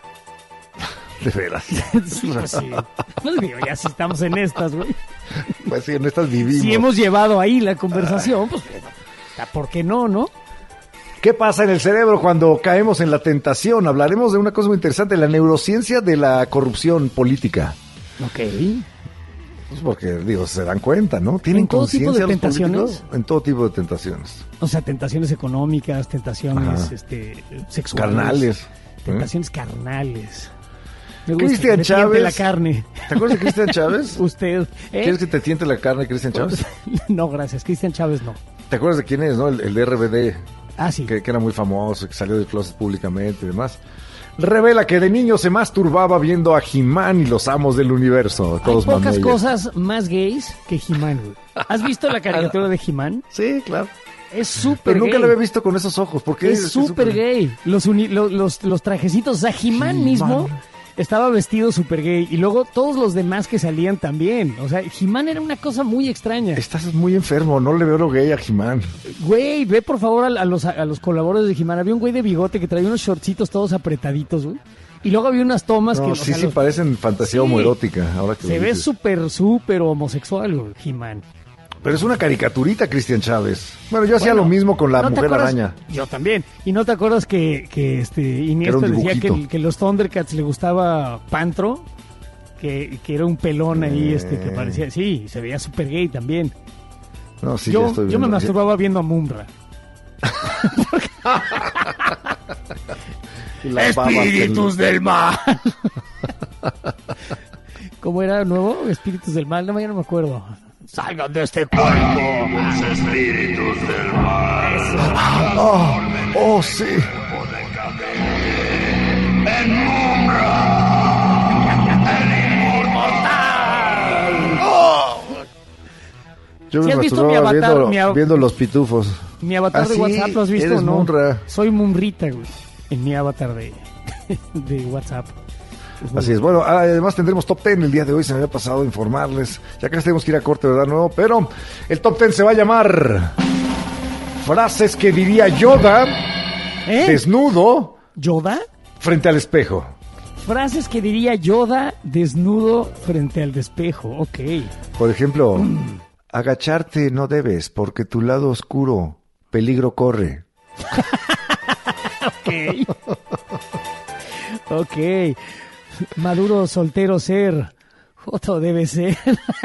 De veras. Sí, pues sí. Pues digo, ya si estamos en estas, güey. Pues sí, en estas vivimos. Si hemos llevado ahí la conversación, pues, ¿por qué no, no? ¿Qué pasa en el cerebro cuando caemos en la tentación? Hablaremos de una cosa muy interesante, la neurociencia de la corrupción política. Ok. Pues porque, digo, se dan cuenta, ¿no? ¿Tienen ¿En todo tipo de conciencia los tentaciones? políticos? En todo tipo de tentaciones. O sea, tentaciones económicas, tentaciones Ajá. este, sexuales. Carnales. Tentaciones carnales. Me gusta Cristian que me tiente Chávez. la carne. ¿Te acuerdas de Cristian Chávez? Usted. ¿eh? ¿Quieres que te tiente la carne, Cristian Chávez? No, gracias. Cristian Chávez no. ¿Te acuerdas de quién es, no? El, el de R B D, Ah, sí. que, que era muy famoso, que salió del closet públicamente y demás. Revela que de niño se masturbaba viendo a He-Man y los amos del universo. Hay Todos pocas mameyes. cosas más gays que He-Man, güey. ¿Has visto la caricatura de He-Man? Sí, claro. Es súper Pero nunca gay. lo había visto con esos ojos. ¿Por qué? Es súper gay. Los, uni- lo- los, los trajecitos, o sea, He-Man He-Man. mismo estaba vestido súper gay. Y luego todos los demás que salían también. O sea, He-Man era una cosa muy extraña. Estás muy enfermo, no le veo lo gay a He-Man. Güey, ve por favor a, a los, a los colaboradores de He-Man. Había un güey de bigote que traía unos shortcitos todos apretaditos, güey. Y luego había unas tomas No, que... o sí, sea, sí, los- parecen fantasía Sí. homoerótica. Ahora que se lo ve dices. súper, súper homosexual, güey, He-Man. Pero es una caricaturita, Cristian Chávez. Bueno, yo hacía Bueno, lo mismo con la ¿no te mujer acuerdas? araña. Yo también. ¿Y no te acuerdas que, que este Iniesta Era un decía que, dibujito. que los Thundercats le gustaba Pantro? Que, que era un pelón ahí, este, que Eh. parecía... Sí, se veía súper gay también. No, sí, ya yo estoy yo me viendo. masturbaba viendo a Mumra. Y las babas que- del mal. ¿Cómo era nuevo? Espíritus del mal, no, ya no me acuerdo. Salgan de este cuerpo. Los espíritus del mal. Oh, oh, sí. Yo ¿Sí me has visto masturbaba mi avatar? viendo, Mi av- viendo los pitufos. Mi avatar Ah, de sí, WhatsApp, ¿lo has visto eres o no? Munra. Soy Mumrita, güey. En mi avatar de, de WhatsApp. Así es. Bueno, además tendremos top ten el día de hoy. Se me había pasado informarles. Ya que tenemos que ir a corte, ¿verdad? Nuevo. Pero el top ten se va a llamar frases que diría Yoda ¿Eh? desnudo ¿Yoda? frente al espejo. Frases que diría Yoda desnudo frente al espejo. Ok. Por ejemplo, agacharte no debes porque tu lado oscuro peligro corre. Ok. Ok. Maduro soltero ser. Joto debe ser.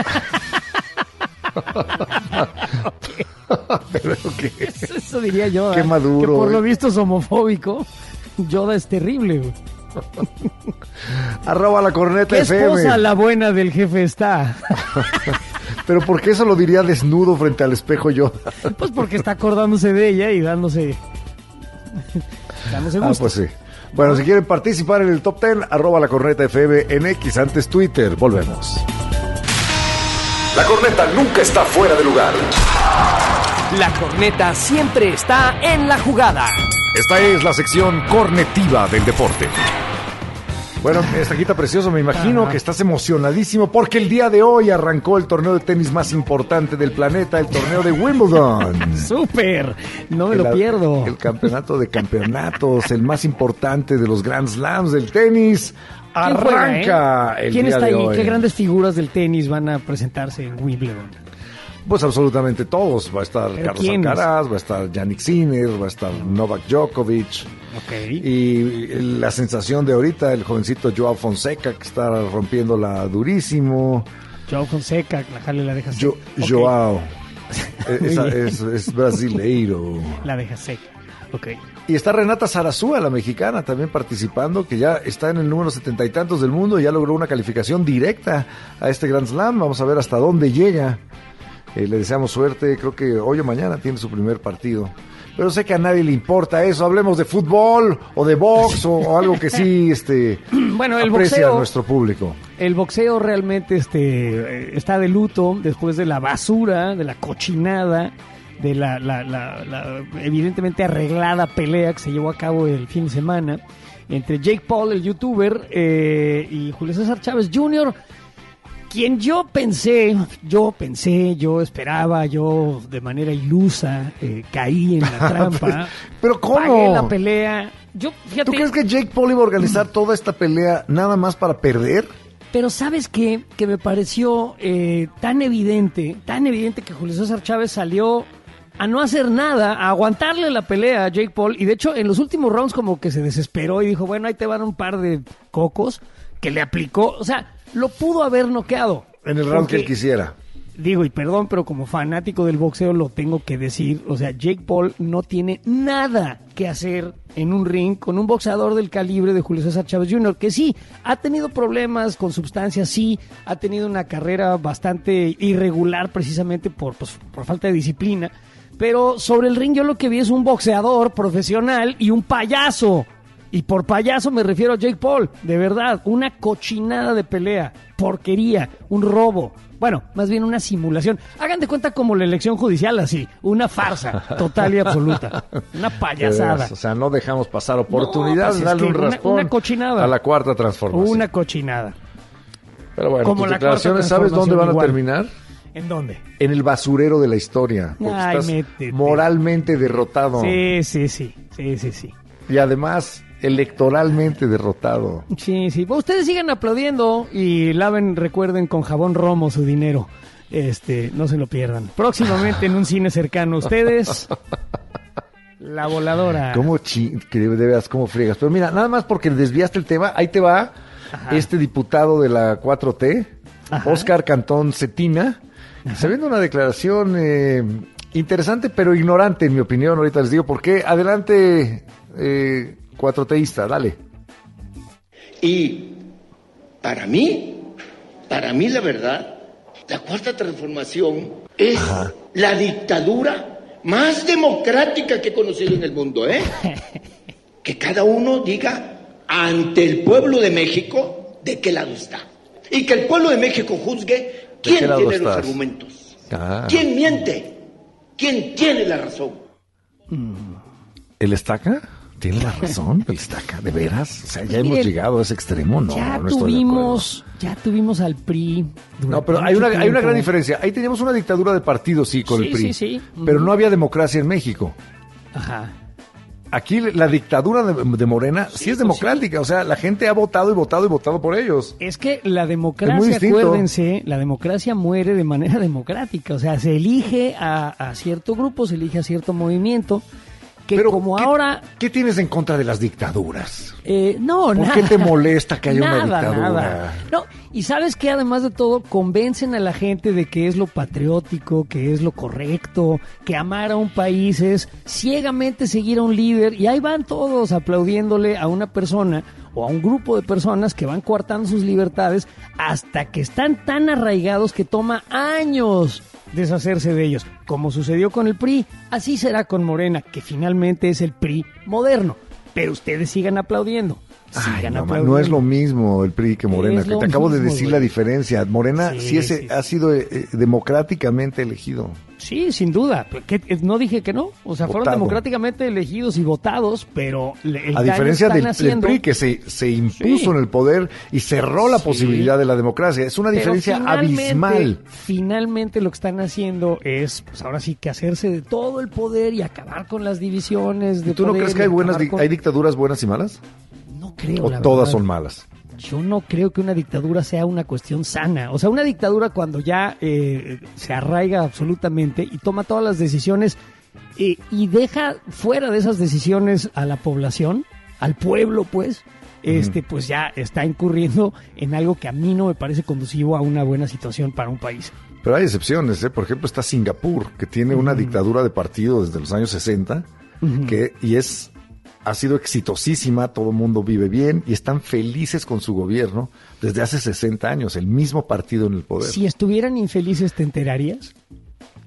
Pero, ¿qué? Eso, eso diría Yoda. Qué maduro, Que por eh. lo visto es homofóbico. Yoda es terrible, güey. Arroba la corneta ¿Qué F esposa M. la buena del jefe está? Pero ¿por qué eso lo diría desnudo frente al espejo Yoda? Pues porque está acordándose de ella y dándose... dándose Ah, gusto. pues sí. Bueno, si quieren participar en el top ten, arroba la corneta F M en X, antes Twitter. Volvemos. La corneta nunca está fuera de lugar. La corneta siempre está en la jugada. Esta es la sección cornetiva del deporte. Bueno, estajita precioso, me imagino Ajá. que estás emocionadísimo porque el día de hoy arrancó el torneo de tenis más importante del planeta, el torneo de Wimbledon. ¡Súper! No me lo El- pierdo. El campeonato de campeonatos, el más importante de los Grand Slams del tenis, ¿Quién juega, arranca eh? el ¿Quién día está de ahí? hoy. ¿Qué grandes figuras del tenis van a presentarse en Wimbledon? Pues absolutamente todos. Va a estar ¿Pero Carlos quiénes? Alcaraz, va a estar Yannick Sinner, va a estar Novak Djokovic. Ok. Y la sensación de ahorita, el jovencito Joao Fonseca, que está rompiéndola durísimo. Joao Fonseca, la jale la deja seca. Jo- Ok. Joao. Muy es, bien. es, es brasileiro. La deja seca. Ok. Y está Renata Zarazúa, la mexicana, también participando, que ya está en el número setenta y tantos del mundo y ya logró una calificación directa a este Grand Slam. Vamos a ver hasta dónde llega. Eh, le deseamos suerte, creo que hoy o mañana tiene su primer partido. Pero sé que a nadie le importa eso. Hablemos de fútbol o de box o, o algo que sí este, bueno, el aprecia boxeo, a nuestro público. El boxeo realmente este, está de luto después de la basura, de la cochinada, de la, la, la, la evidentemente arreglada pelea que se llevó a cabo el fin de semana entre Jake Paul, el youtuber, eh, y Julio César Chávez junior, quien yo pensé, yo pensé, yo esperaba, yo de manera ilusa eh, caí en la trampa. ¿Pero cómo? Pagué la pelea. Yo, fíjate, ¿Tú crees que Jake Paul iba a organizar toda esta pelea nada más para perder? Pero ¿sabes qué? Que me pareció eh, tan evidente, tan evidente que Julio César Chávez salió a no hacer nada, a aguantarle la pelea a Jake Paul. Y de hecho, en los últimos rounds como que se desesperó y dijo, bueno, ahí te van un par de cocos que le aplicó. O sea, lo pudo haber noqueado. En el round Porque, que él quisiera. Digo, y perdón, pero como fanático del boxeo lo tengo que decir. O sea, Jake Paul no tiene nada que hacer en un ring con un boxeador del calibre de Julio César Chávez junior, que sí, ha tenido problemas con sustancias, sí, ha tenido una carrera bastante irregular precisamente por, pues, por falta de disciplina. Pero sobre el ring yo lo que vi es un boxeador profesional y un payaso. Y por payaso me refiero a Jake Paul. De verdad, una cochinada de pelea, porquería, un robo. Bueno, más bien una simulación. Hagan de cuenta como la elección judicial, así. Una farsa total y absoluta. Una payasada. O sea, no dejamos pasar oportunidad no, pues de darle es que un raspón una, una cochinada. a la cuarta transformación. Una cochinada. Pero bueno, como tus la declaraciones, cuarta ¿sabes dónde van a igual. terminar? ¿En dónde? En el basurero de la historia. Porque Ay, estás métete. moralmente derrotado. Sí, sí, sí. Sí, sí, sí. Y además, electoralmente derrotado. Sí, sí. Pues ustedes sigan aplaudiendo y laven, recuerden, con jabón Romo su dinero. Este, no se lo pierdan. Próximamente en un cine cercano a ustedes, La Voladora. ¿Cómo chi que de veras, cómo friegas? Pero mira, nada más porque desviaste el tema, ahí te va. Ajá. Este diputado de la cuatro T, Ajá. Óscar Cantón Cetina, se viene una declaración eh, interesante pero ignorante en mi opinión. Ahorita les digo por qué. Adelante, eh, cuatroteísta, dale. Y para mí, para mí la verdad, la cuarta transformación es Ajá. la dictadura más democrática que he conocido en el mundo, ¿eh? Que cada uno diga ante el pueblo de México de qué lado está. Y que el pueblo de México juzgue quién tiene estás? los argumentos. Ah. ¿Quién miente? ¿Quién tiene la razón? ¿El Estaca? Tiene la razón, el Estaca, ¿de veras? O sea, ya hemos llegado a ese extremo, no, ya no tuvimos, ya tuvimos al P R I. No, pero hay una, hay una gran diferencia. Ahí teníamos una dictadura de partido, sí, con sí, el P R I. Sí, sí. Pero no había democracia en México. Ajá. Aquí la dictadura de, de Morena sí, sí es democrática, sí. O sea, la gente ha votado y votado y votado por ellos. Es que la democracia, acuérdense, la democracia muere de manera democrática, o sea, se elige a, a cierto grupo, se elige a cierto movimiento, que Pero, como ¿qué, ahora... ¿Qué tienes en contra de las dictaduras? Eh, no, ¿Por nada. qué te molesta que haya nada, una dictadura? Nada. No, y sabes que además de todo convencen a la gente de que es lo patriótico, que es lo correcto, que amar a un país es ciegamente seguir a un líder, y ahí van todos aplaudiéndole a una persona o a un grupo de personas que van coartando sus libertades hasta que están tan arraigados que toma años deshacerse de ellos, como sucedió con el P R I, así será con Morena, que finalmente es el P R I moderno. Pero ustedes sigan aplaudiendo. Sigan Ay, no, aplaudiendo. no es lo mismo el P R I que Morena, Es que lo te acabo mismo, de decir güey. la diferencia. Morena sí, Sí, sí, es, sí, ha sido eh, democráticamente elegido. Sí, sin duda. ¿Qué? No dije que no. O sea, Votado. fueron democráticamente elegidos y votados, pero el A diferencia daño del, están haciendo... del P R I, que se, se impuso Sí. en el poder y cerró la Sí. posibilidad de la democracia. Es una Pero diferencia finalmente- abismal. Finalmente lo que están haciendo es, pues ahora sí, que hacerse de todo el poder y acabar con las divisiones de ¿Y tú no poder crees que y hay buenas, acabar di- con- hay dictaduras buenas y malas? No creo, ¿O la todas verdad. son malas? Yo no creo que una dictadura sea una cuestión sana. O sea, una dictadura cuando ya eh, se arraiga absolutamente y toma todas las decisiones eh, y deja fuera de esas decisiones a la población, al pueblo, pues, este, pues ya está incurriendo en algo que a mí no me parece conducivo a una buena situación para un país. Pero hay excepciones, ¿eh? Por ejemplo, está Singapur, que tiene una dictadura de partido desde los años sesenta, Ujú. que y es ha sido exitosísima, todo el mundo vive bien y están felices con su gobierno desde hace sesenta años, el mismo partido en el poder. Si estuvieran infelices, ¿te enterarías?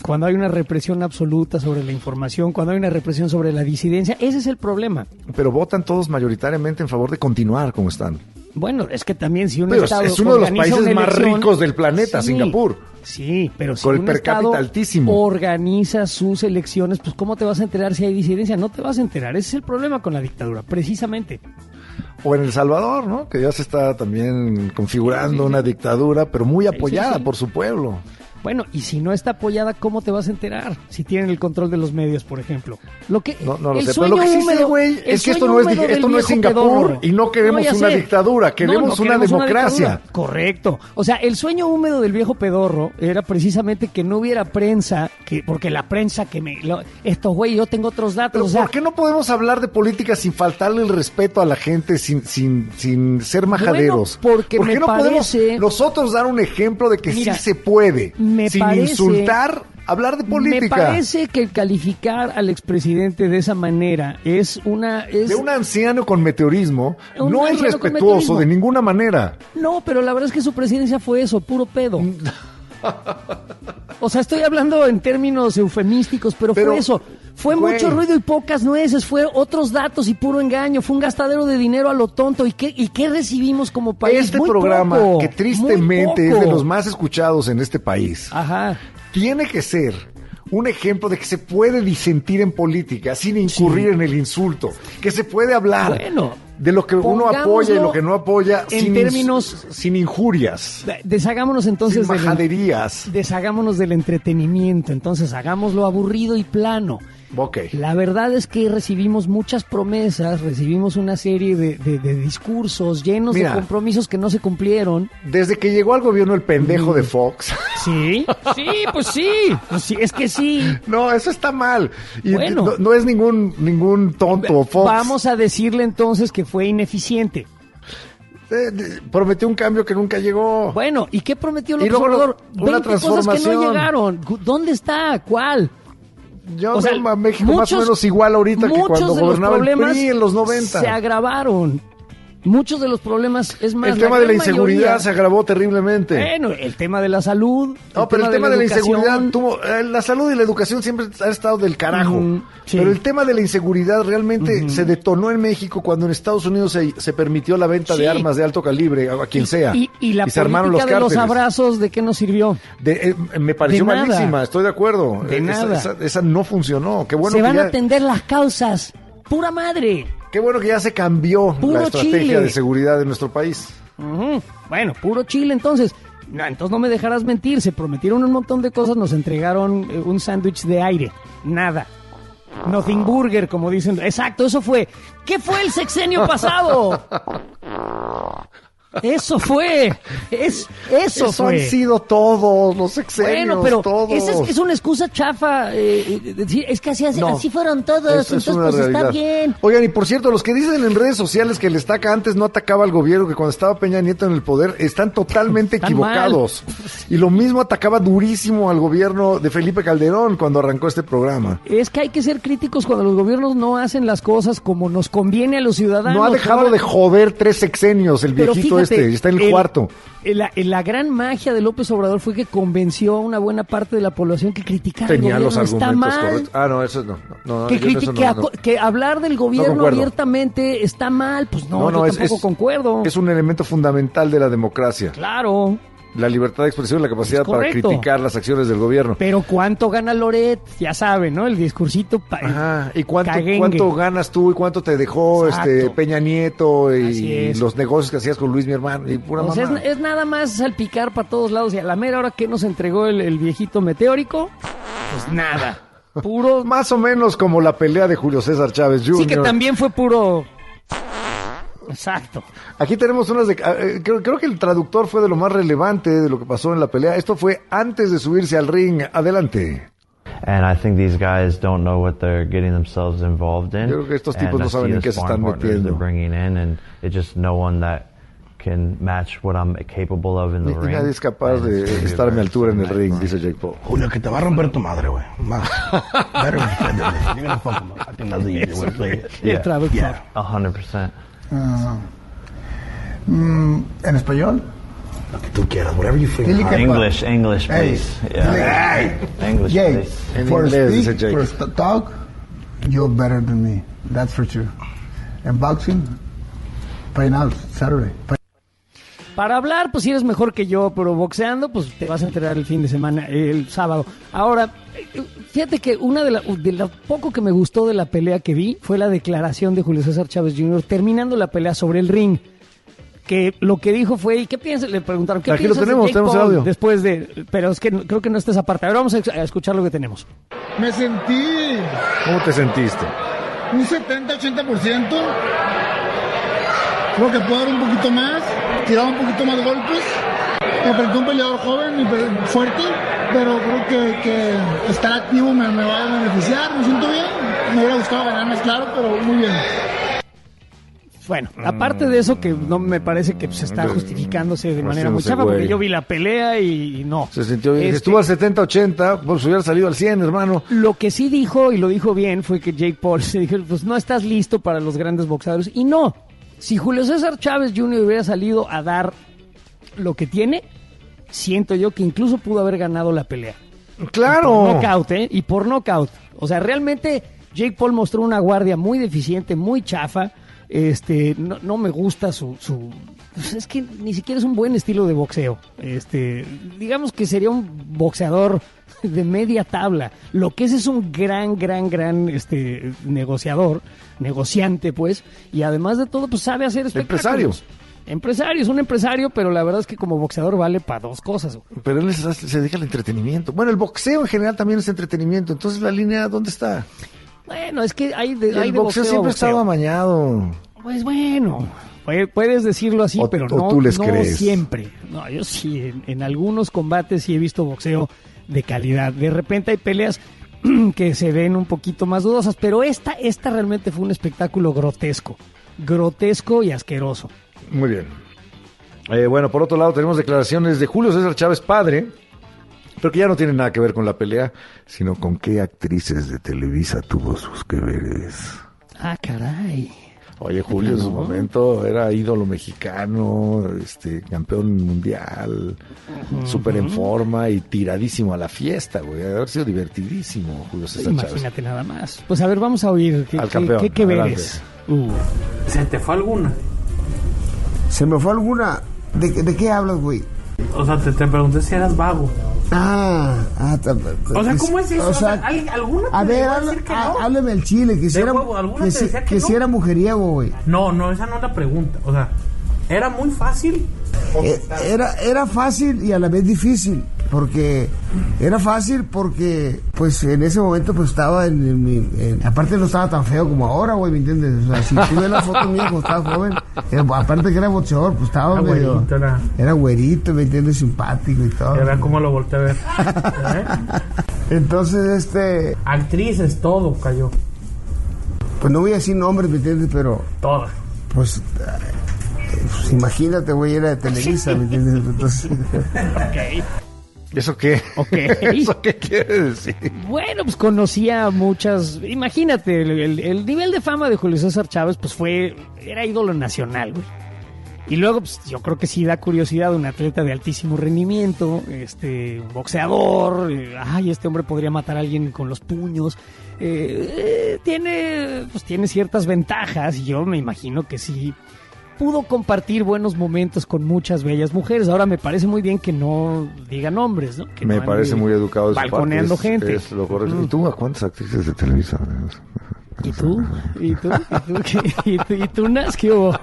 cuando hay una represión absoluta sobre la información, cuando hay una represión sobre la disidencia, ese es el problema. Pero votan todos mayoritariamente en favor de continuar como están. Bueno, es que también si un pero estado es uno de los países una más elección, ricos del planeta, sí, Singapur. Sí, pero si con el un per estado cápita altísimo organiza sus elecciones, pues ¿cómo te vas a enterar si hay disidencia? No te vas a enterar. Ese es el problema con la dictadura, precisamente. O en El Salvador, ¿no? Que ya se está también configurando sí, sí, sí. una dictadura, pero muy apoyada sí, sí, sí. por su pueblo. Bueno, y si no está apoyada, ¿cómo te vas a enterar? Si tienen el control de los medios, por ejemplo. Lo que no, no lo sé, pero lo que sí sé, güey, es que esto no es esto no es Singapur pedorro. Y no queremos no, una sé. dictadura, queremos, no, no una queremos democracia. Una Correcto. O sea, el sueño húmedo del viejo pedorro era precisamente que no hubiera prensa, que porque la prensa que me lo, estos güey, yo tengo otros datos, pero o sea, ¿por qué no podemos hablar de política sin faltarle el respeto a la gente, sin sin sin ser majaderos? Bueno, porque ¿Por qué me no parece, podemos nosotros dar un ejemplo de que mira, sí se puede? Me sin parece, insultar, hablar de política. Me parece que el calificar al expresidente de esa manera es una... Es de un anciano con meteorismo no es respetuoso de ninguna manera. No, pero la verdad es que su presidencia fue eso, puro pedo. O sea, estoy hablando en términos eufemísticos, pero, pero fue eso. Fue güey. mucho ruido y pocas nueces, fue otros datos y puro engaño, fue un gastadero de dinero a lo tonto. ¿Y qué, y qué recibimos como país? Este muy programa, poco, que tristemente es de los más escuchados en este país, Ajá. tiene que ser un ejemplo de que se puede disentir en política sin incurrir sí. en el insulto, que se puede hablar bueno, de lo que uno apoya y lo que no apoya en sin, términos, sin injurias. Deshagámonos entonces sin majaderías. Del, deshagámonos del entretenimiento, entonces hagámoslo aburrido y plano. Okay. La verdad es que recibimos muchas promesas, recibimos una serie de, de, de discursos llenos Mira, de compromisos que no se cumplieron. Desde que llegó al gobierno el pendejo mm. de Fox. Sí, sí, pues sí, pues sí, es que sí. No, eso está mal. Y bueno, no, no es ningún ningún tonto Fox. Vamos a decirle entonces que fue ineficiente. Eh, prometió un cambio que nunca llegó. Bueno, ¿y qué prometió López Obrador? Una transformación. Cosas que no llegaron. ¿Dónde está? ¿Cuál? Yo o sea, a México muchos, más o menos igual ahorita que cuando gobernaba el P R I en los noventa. Se agravaron. Muchos de los problemas, es más, el tema de la inseguridad mayoría, se agravó terriblemente. Bueno, el tema de la salud. No, pero el tema de la, de la inseguridad, tuvo, eh, la salud y la educación siempre ha estado del carajo. Uh-huh, sí. Pero el tema de la inseguridad realmente uh-huh. se detonó en México cuando en Estados Unidos se, se permitió la venta sí. de armas de alto calibre a, a quien sea. Y, y, y la y se política armaron los de los abrazos, ¿de qué nos sirvió? De, eh, me pareció de malísima, nada. estoy de acuerdo. De esa, nada. Esa, esa no funcionó. Qué bueno se que van ya... a atender las causas. Pura madre. Qué bueno que ya se cambió puro la estrategia Chile. de seguridad de nuestro país. Uh-huh. Bueno, puro Chile, entonces. No, entonces no me dejarás mentir. Se prometieron un montón de cosas, nos entregaron eh, un sándwich de aire. Nada. Nothing burger, como dicen. Exacto, eso fue. ¿Qué fue el sexenio pasado? Eso fue, es, eso, eso fue. han sido todos los sexenios, bueno, pero todos. Esa es, es una excusa chafa, eh, eh, es que así, así, no, así fueron todos, es, entonces es pues realidad. Está bien. Oigan, y por cierto, los que dicen en redes sociales que el estaca antes no atacaba al gobierno, que cuando estaba Peña Nieto en el poder, están totalmente están equivocados. Mal. Y lo mismo atacaba durísimo al gobierno de Felipe Calderón cuando arrancó este programa. Es que hay que ser críticos cuando los gobiernos no hacen las cosas como nos conviene a los ciudadanos. No ha dejado ahora... de joder tres sexenios el pero viejito fíjate, este, está en el, el cuarto. La, la gran magia de López Obrador fue que convenció a una buena parte de la población que criticar Tenía al gobierno los argumentos está mal. Correctos. Ah, no, eso no. no, no que, criti- eso no, que, no. que hablar del gobierno no abiertamente está mal. Pues no, no, no yo es, tampoco es, concuerdo. Es un elemento fundamental de la democracia. Claro. La libertad de expresión, la capacidad para criticar las acciones del gobierno. Pero ¿cuánto gana Loret? Ya saben, ¿no? El discursito. Pa- Ajá. ¿Y cuánto, cuánto ganas tú y cuánto te dejó este Peña Nieto y los negocios que hacías con Luis, mi hermano? Y pura o sea, mamá. Es, es nada más salpicar para todos lados. Y a la mera hora que nos entregó el, el viejito meteórico, pues nada. Puro. Más o menos como la pelea de Julio César Chávez junior Sí, que también fue puro. Exacto. Aquí tenemos unas de... Eh, creo, creo que el traductor fue de lo más relevante de lo que pasó en la pelea. Esto fue antes de subirse al ring. Adelante. And I think these guys don't know what they're getting themselves involved in. Yo creo que estos tipos no saben en qué se están metiendo. Bringing in, and it's just no one that can match what I'm capable of in the Ni, ring. Nadie es capaz de estar a mi altura en el ring, dice Jake Paul. Julio, que te va a romper tu madre, güey. Better defend it. You're gonna fuck him up. I think that's the easier way to play it. Yeah, yeah, a hundred percent. Mm, ¿En español? Lo que tú quieras, whatever you feel. English, English, please. Hey, Yeah. hey. English, Jake, please. En for inglés, speak, dice Jake. for st- talk, you're better than me. That's for sure. And boxing, fight out Saturday. Fight- Para hablar, pues sí eres mejor que yo, pero boxeando, pues te vas a enterar el fin de semana, el sábado. Ahora, fíjate que una de, la, de lo poco que me gustó de la pelea que vi fue la declaración de Julio César Chávez junior terminando la pelea sobre el ring. Que lo que dijo fue, ¿y qué piensas? Le preguntaron, ¿qué Aquí lo piensas tenemos, de Jake tenemos el Paul audio. después de...? Pero es que no- creo que no está esa parte. Ahora vamos a, a escuchar lo que tenemos. Me sentí ¿Cómo te sentiste? un setenta ochenta por ciento. Creo que puedo dar un poquito más, tirar un poquito más golpes. Me enfrenté a un peleador joven y pe- fuerte, pero creo que, que estar activo me, me va a beneficiar. Me siento bien. Me hubiera gustado ganar más claro, pero muy bien. Bueno, aparte de eso, que no me parece que se está justificándose de manera muy Haciéndose chafa, porque güey. yo vi la pelea y, y no. Se sintió bien. Este- Estuvo al setenta ochenta, pues hubiera salido al cien, hermano. Lo que sí dijo, y lo dijo bien, fue que Jake Paul se dijo, pues no estás listo para los grandes boxeadores. Y no, si Julio César Chávez junior hubiera salido a dar lo que tiene, siento yo que incluso pudo haber ganado la pelea. ¡Claro! Por knockout, ¿eh? Y por knockout. O sea, realmente Jake Paul mostró una guardia muy deficiente, muy chafa. Este, no, no me gusta su, su... pues es que ni siquiera es un buen estilo de boxeo. Este, digamos que sería un boxeador de media tabla. Lo que es es un gran, gran, gran este negociador, negociante, pues, y además de todo, pues sabe hacer espectáculos. Empresario. Empresario, es un empresario, pero la verdad es que como boxeador vale para dos cosas. Pero él se, se dedica al entretenimiento. Bueno, el boxeo en general también es entretenimiento. Entonces, ¿la línea dónde está? Bueno, es que hay de, El hay de boxeo boxeo, a siempre ha boxeo. estado amañado. Pues bueno, puede- puedes decirlo así, O- pero o no, tú les no crees. siempre. No, yo sí, en, en algunos combates sí he visto boxeo de calidad. De repente hay peleas que se ven un poquito más dudosas, pero esta, esta realmente fue un espectáculo grotesco. Grotesco y asqueroso. Muy bien. Eh, bueno, por otro lado tenemos declaraciones de Julio César Chávez padre, pero que ya no tienen nada que ver con la pelea, sino con qué actrices de Televisa tuvo sus que veres. Ah, caray. Oye, Julio en su momento era ídolo mexicano, este, campeón mundial, súper en forma y tiradísimo a la fiesta, güey. Debe haber sido divertidísimo, Julio César Chávez. Imagínate nada más. Pues a ver, vamos a oír. ¿Qué, Al qué- campeón, qué- qué adelante. veres? Uh. ¿Se te fue alguna? ¿Se me fue alguna? ¿De, de qué hablas, güey? O sea, te, te pregunté si eras vago. Ah, ah, ta- O sea, ¿cómo es eso? O sea, ¿al- ¿alguna te a ver, llegó a habla- decir que há- no? háblame el chile, que si De era, huevo, ¿alguna que te si, decía que que si no? era mujeriego, güey. No, no, esa no es la pregunta. O sea, ¿era muy fácil? Eh, Era, era fácil y a la vez difícil, porque era fácil porque, pues, en ese momento, pues, estaba en, en mi... en- aparte no estaba tan feo como ahora, güey, ¿me entiendes? O sea, si tú ves la foto mía cuando estaba joven, eh, aparte que era boxeador, pues, estaba Era medio... güerito, era. Era güerito, ¿me entiendes? Simpático y todo. Era como lo volteé a ver. ¿Eh? Entonces, este... Actrices, todo cayó. Pues no voy a decir nombres, ¿me entiendes? Pero... Todas. Pues... eh, pues imagínate, güey, era de Televisa, ¿me entiendes? Entonces... Ok. ¿Eso qué? Ok. ¿Eso qué quiere decir? Bueno, pues conocía a muchas. Imagínate, el, el- el nivel de fama de Julio César Chávez, pues fue. Era ídolo nacional, güey. Y luego, pues yo creo que sí da curiosidad un atleta de altísimo rendimiento, este, un boxeador. eh, ay, este hombre podría matar a alguien con los puños. eh, eh, tiene, pues tiene ciertas ventajas, y yo me imagino que sí. Pudo compartir buenos momentos con muchas bellas mujeres. Ahora me parece muy bien que no diga nombres, ¿no? Que Me no ande parece muy educado de su parte. balconeando Es- gente. es lo correcto. Mm. ¿Y tú a cuántas actrices de Televisa? ¿Y tú? ¿Y tú? ¿Y tú? ¿Qué? ¿Y tú? ¿Y tú, Nas? ¿Qué hubo?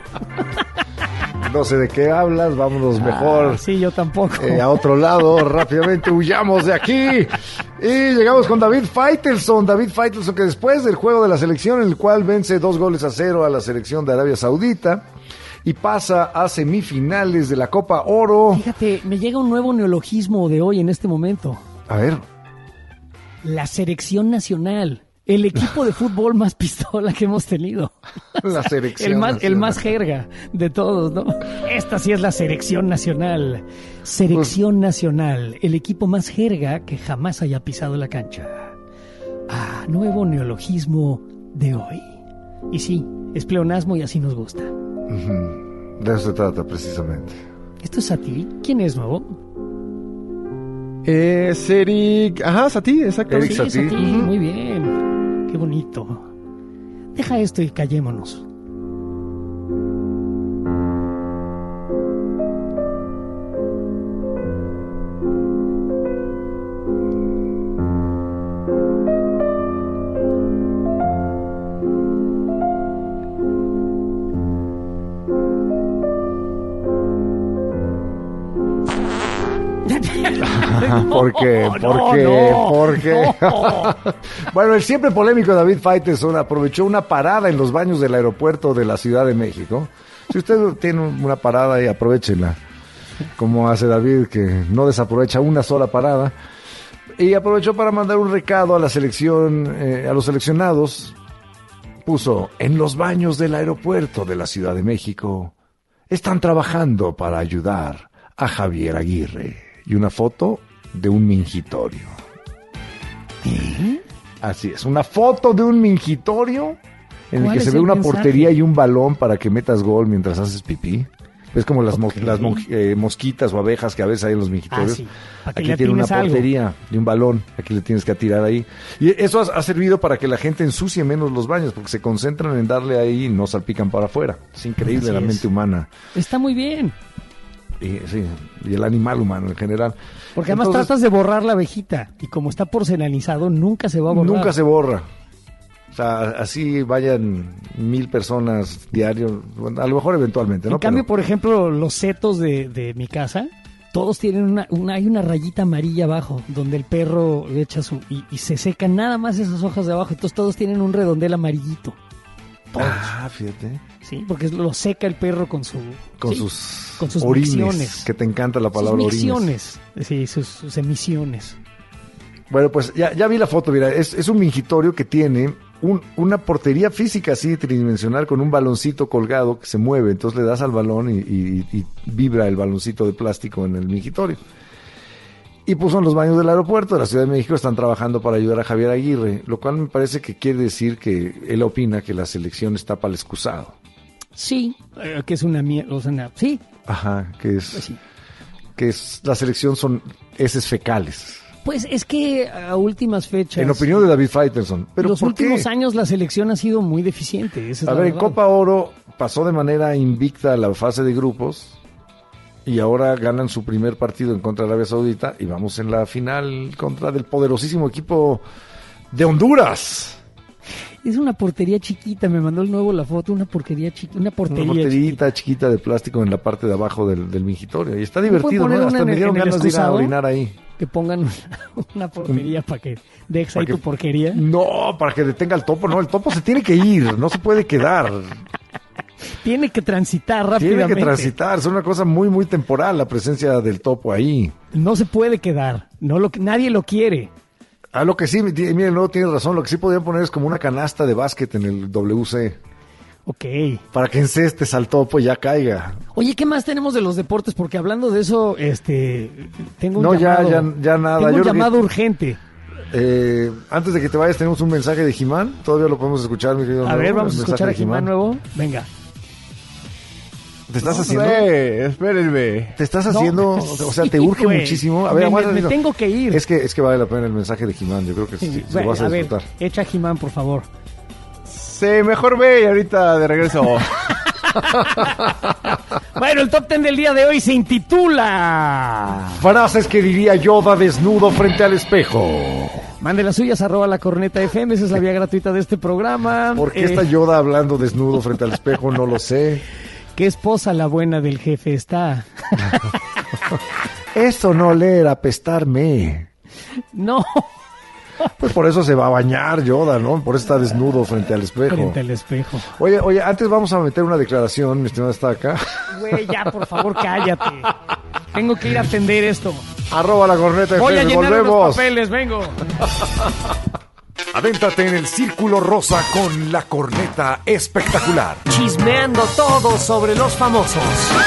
No sé de qué hablas, vámonos mejor. Ah, sí, yo tampoco. Eh, a otro lado, rápidamente huyamos de aquí. Y llegamos con David Faitelson. David Faitelson, que después del juego de la selección, en el cual vence dos goles a cero a la selección de Arabia Saudita y pasa a semifinales de la Copa Oro. Fíjate, me llega un nuevo neologismo de hoy en este momento. A ver, La selección nacional. El equipo de fútbol más pistola que hemos tenido. la selección. El más, el nacional. más jerga de todos, ¿no? Esta sí es la selección nacional. Selección nacional. El equipo más jerga que jamás haya pisado la cancha. Ah, nuevo neologismo de hoy. Y sí, es pleonasmo y así nos gusta. Ujú. De eso se trata precisamente. ¿Esto es Satie? ¿Quién es nuevo? Es Eric... Ajá, Satie, exactamente. Sí, Satie. Satie. Uh-huh. Muy bien. Qué bonito. Deja esto y callémonos. ¿Por qué? ¿Por no, qué? No, ¿Por qué? No. Bueno, el siempre polémico David Faitelson aprovechó una parada en los baños del aeropuerto de la Ciudad de México. Si usted tiene una parada ahí, aprovechela. Como hace David, que no desaprovecha una sola parada. Y aprovechó para mandar un recado a la selección, eh, a los seleccionados. Puso, en los baños del aeropuerto de la Ciudad de México están trabajando para ayudar a Javier Aguirre. Y una foto de un mingitorio. ¿Eh? Así es, una foto de un mingitorio en el que se ve el una mensaje? portería y un balón para que metas gol mientras haces pipí. Es como las, Okay. mo- las mo- eh, mosquitas o abejas que a veces hay en los mingitorios. Ah, sí. Para que Aquí le tiene una atines algo. portería y un balón. Aquí le tienes que atirar ahí. Y eso ha, ha servido para que la gente ensucie menos los baños, porque se concentran en darle ahí y no salpican para afuera. Es increíble Así la es. mente humana. Está muy bien. Y, sí, y el animal humano en general. Porque además Entonces, tratas de borrar la abejita. Y como está porcelanizado, nunca se va a borrar. Nunca se borra. O sea, así vayan mil personas diario, bueno, a lo mejor eventualmente, ¿no? En cambio, Pero- por ejemplo, los setos de, de mi casa, todos tienen una, una, hay una rayita amarilla abajo, donde el perro le echa su, y, y se secan nada más esas hojas de abajo, entonces todos tienen un redondel amarillito. Todos. Ah, fíjate. Sí, porque lo seca el perro con su... Con sí, sus, con sus orines, micciones. que te encanta la palabra sus orines. micciones. Sí, sus, sus emisiones. Bueno, pues ya, ya vi la foto, mira, es, es un mingitorio que tiene un, una portería física así tridimensional con un baloncito colgado que se mueve, entonces le das al balón y, y- y vibra el baloncito de plástico en el mingitorio. Y puso en los baños del aeropuerto de la Ciudad de México, están trabajando para ayudar a Javier Aguirre, lo cual me parece que quiere decir que él opina que la selección está para el excusado. Sí, eh, que es una mierda, o sea, una- sí, Ajá, que es, pues sí. que es, la selección son heces fecales. Pues es que a últimas fechas... En opinión de David Faitelson. ¿Pero los por últimos qué? años la selección ha sido muy deficiente. Esa es A la ver, en verdad. Copa Oro pasó de manera invicta la fase de grupos y ahora ganan su primer partido en contra de Arabia Saudita y vamos en la final contra del poderosísimo equipo de Honduras. Es una portería chiquita, me mandó el nuevo la foto, una porquería chiquita, una portería Una chiquita. porterita chiquita de plástico en la parte de abajo del, del mingitorio. Y está ¿No divertido, pueden ¿no? poner Hasta una me en- dieron en el ganas de ir a excusado? orinar ahí. Que pongan una, una portería para que dejes ahí Para tu que- porquería. No, para que detenga el topo. No, el topo se tiene que ir, no se puede quedar. Tiene que transitar Tiene rápidamente. que transitar. Es una cosa muy, muy temporal la presencia del topo ahí. No se puede quedar. No lo, nadie lo quiere. Ah, lo que sí, mi- miren, no tiene razón, lo que sí podrían poner es como una canasta de básquet en el W C. Ok. Para que encestes al topo y ya caiga. Oye, ¿qué más tenemos de los deportes? Porque hablando de eso, este, tengo un No, ya, llamado, ya, ya nada. tengo Yo un creo que- llamado urgente. Eh, antes de que te vayas, tenemos un mensaje de Jimán. Todavía lo podemos escuchar, mi querido. A Nuevo, ver, vamos el a mensaje escuchar a de Jimán nuevo. Venga. ¿Te estás No, haciendo? hombre, espérenme. ¿Te estás No, haciendo? O sea, te urge güey. muchísimo. A Me- ver, me, aguanta me tantito. tengo que ir. Es que, es que vale la pena el mensaje de Jimán. Yo creo que sí, Sí, se lo vas a, a ver, disfrutar. echa a Jimán, por favor. Sí, mejor ve y ahorita de regreso. Bueno, el top ten del día de hoy se intitula... Frases que diría Yoda desnudo frente al espejo. Mande las suyas, arroba la corneta F M, esa es la vía gratuita de este programa. ¿Por qué Eh, está Yoda hablando desnudo frente al espejo? No lo sé. ¿Qué esposa la buena del jefe está? Eso no leer apestarme. No, Pues por eso se va a bañar Yoda, ¿no? Por eso está desnudo frente al espejo. frente al espejo. Oye, oye, antes vamos a meter una declaración, mi estimado está acá. Güey, ya, por favor, cállate. Tengo que ir a atender esto. Arroba la corneta Voy a F M, llenar unos volvemos. papeles, vengo. Adéntrate en el círculo rosa con la corneta espectacular. Chismeando todo sobre los famosos.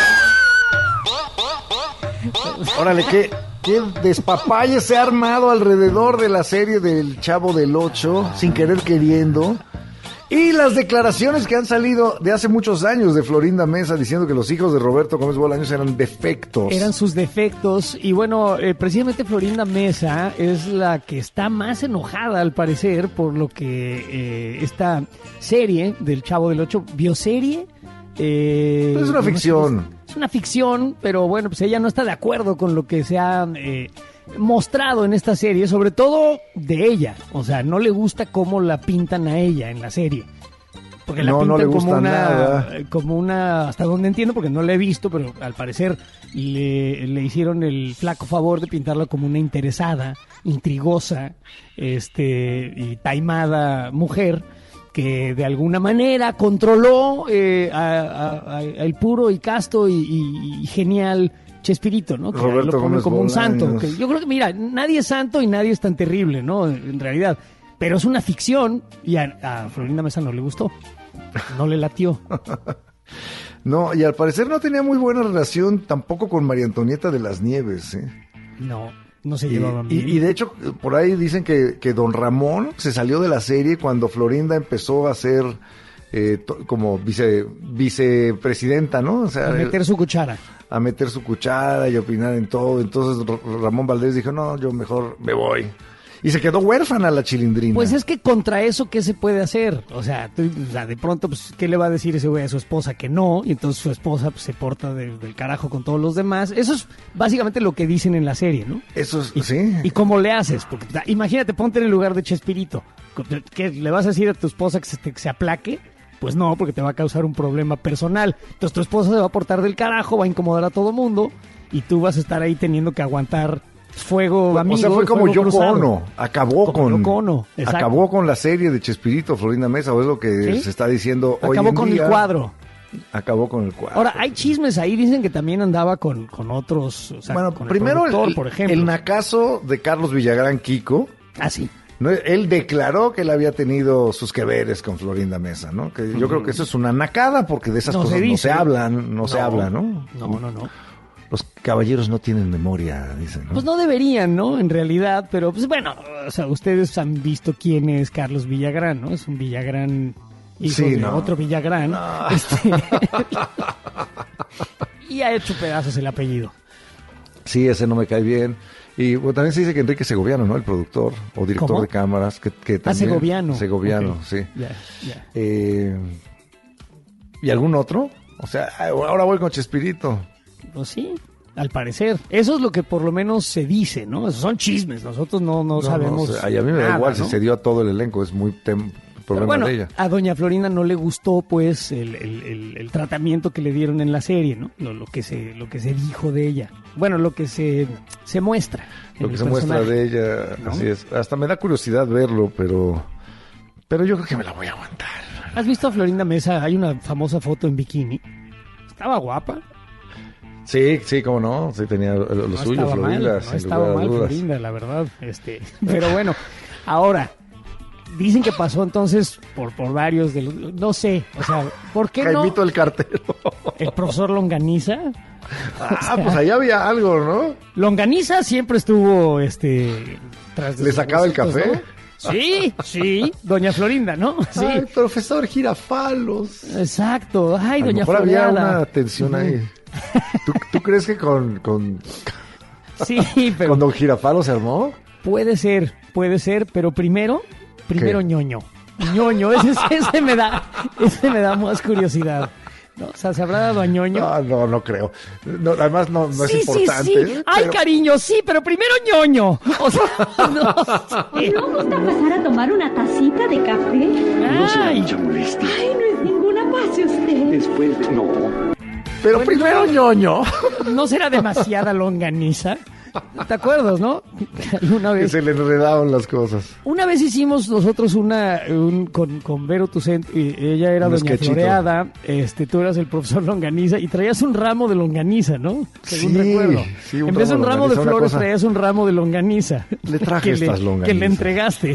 Órale, qué, qué despapalle se ha armado alrededor de la serie del Chavo del Ocho, sin querer queriendo. Y las declaraciones que han salido de hace muchos años de Florinda Mesa diciendo que los hijos de Roberto Gómez Bolaños eran defectos. Eran sus defectos. Y bueno, eh, precisamente Florinda Mesa es la que está más enojada, al parecer, por lo que eh, esta serie del Chavo del Ocho, bioserie. Eh, Pero es una ficción. Es, es una ficción, pero bueno, pues ella no está de acuerdo con lo que se ha eh, mostrado en esta serie, sobre todo de ella. O sea, no le gusta cómo la pintan a ella en la serie. Porque la no, pintan no le como gusta una, nada. como una, hasta donde entiendo, porque no la he visto, pero al parecer le, le hicieron el flaco favor de pintarla como una interesada, intrigosa, este, y taimada mujer, que de alguna manera controló eh, a, a, a el puro y casto y, y, y genial Chespirito, ¿no? Que Roberto lo pone Gómez como un Bolaños. santo. Que yo creo que, mira, nadie es santo y nadie es tan terrible, ¿no? En realidad. Pero es una ficción y a, a Florinda Mesa no le gustó. No le latió. No, y al parecer no tenía muy buena relación tampoco con María Antonieta de las Nieves, ¿eh? No, no se Y, llevaban y, bien. y de hecho, por ahí dicen que, que Don Ramón se salió de la serie cuando Florinda empezó a ser eh, to- como vice, vicepresidenta, ¿no? O sea, A meter su cuchara. a meter su cuchara y opinar en todo. Entonces R- Ramón Valdés dijo, no, yo mejor me voy. Y se quedó huérfana la Chilindrina. Pues es que contra eso, ¿qué se puede hacer? O sea, tú, o sea, de pronto, pues, ¿qué le va a decir ese güey a su esposa? Que no, y entonces su esposa pues, se porta de- del carajo con todos los demás. Eso es básicamente lo que dicen en la serie, ¿no? Eso es, y, sí. ¿Y cómo le haces? Porque o sea, imagínate, ponte en el lugar de Chespirito. ¿Qué le vas a decir a tu esposa que se, te- que se aplaque? Pues no, porque te va a causar un problema personal. Entonces tu esposa se va a portar del carajo, va a incomodar a todo mundo, y tú vas a estar ahí teniendo que aguantar fuego amigo. O sea, fue como fuego Yoko cruzado. Ono. Acabó Como con Yoko Ono, exacto. acabó con la serie de Chespirito, Florinda Mesa, o es lo que ¿Sí? se está diciendo hoy Acabó en con día. el cuadro. Acabó con el cuadro. Ahora, hay chismes ahí, dicen que también andaba con, con otros, o sea, bueno, con primero el productor, el, por ejemplo. el nacazo de Carlos Villagrán Kiko. Ah, sí. ¿No? Él declaró que él había tenido sus que veres con Florinda Mesa, ¿no? Que yo creo que eso es una nacada, porque de esas No cosas se no dice. se hablan, no, se No, habla, ¿no? No, no, no. Los caballeros no tienen memoria, dicen, ¿no? Pues no deberían, ¿no? En realidad, pero pues bueno, o sea, ustedes han visto quién es Carlos Villagrán, ¿no? Es un Villagrán, hijo Sí, de no. otro Villagrán. Este, y ha hecho pedazos el apellido. Sí, ese no me cae bien. Y bueno, también se dice que Enrique Segoviano, ¿no? El productor o director ¿Cómo? de cámaras. Que, que Ah, también, Segoviano. Segoviano, Ok. sí. Ya, ya. Eh, ¿Y algún otro? O sea, ahora voy con Chespirito. Pues sí, al parecer. Eso es lo que por lo menos se dice, ¿no? Esos son chismes, nosotros no, no, No, sabemos. no, o sea, y a mí me da nada, igual ¿no? si se dio a todo el elenco, es muy tem- Pero problema bueno, de ella. a doña Florinda no le gustó pues el, el- el- el tratamiento que le dieron en la serie, ¿no? Lo, lo que se lo que se dijo de ella. Bueno, lo que se, se muestra. en Lo que el se muestra personaje. de ella, ¿no? así es. Hasta me da curiosidad verlo, pero pero yo creo que me la voy a aguantar. ¿Has visto a Florinda Mesa? Hay una famosa foto en bikini. Estaba guapa. Sí, sí, cómo no, sí tenía lo, lo No suyo, estaba mal, Florinda, no sin estaba lugar a mal dudas. Florinda, la verdad. Este, pero bueno, ahora dicen que pasó entonces por, por varios de los, no sé, o sea, ¿por qué no? Jaimito el cartero. El profesor Longaniza. Ah, O sea, pues ahí había algo, ¿no? Longaniza siempre estuvo, este, tras de ¿Le sus sacaba el huesitos, café? ¿no? Sí, sí, doña Florinda, ¿no? Sí. Ay, profesor Girafalos. Exacto. Ay, A lo doña mejor había Floreada. una tensión ahí. ¿Tú, tú crees que con, con, Sí, pero con don Girafalo se armó? puede ser, puede ser, pero primero, primero ¿Qué? ñoño. Ñoño, ese, ese me da, ese me da más curiosidad. ¿No? O sea, ¿se habrá dado a ñoño? No, no, no creo. No, además no, no sí, es importante. sí, sí. Ay, pero- cariño, sí, pero primero ñoño. O sea, no sé. ¿No gusta pasar a tomar una tacita de café? No será Ay, mucha molestia. Ay, no es ninguna, pase usted. Después de... No. Pero primero ñoño. ¿no será demasiada longaniza? ¿Te acuerdas, no? Una Que vez, se le enredaban las cosas. una vez hicimos nosotros una un, con, con Vero Tucent, y ella era Un doña sketchito. Floreada, este, tú eras el profesor Longaniza y traías un ramo de longaniza, ¿no? Según Sí, recuerdo. sí, un en vez de un ramo ramo de de longaniza, una flores cosa- traías un ramo de longaniza. Le traje que estas le, longanizas. Que le entregaste.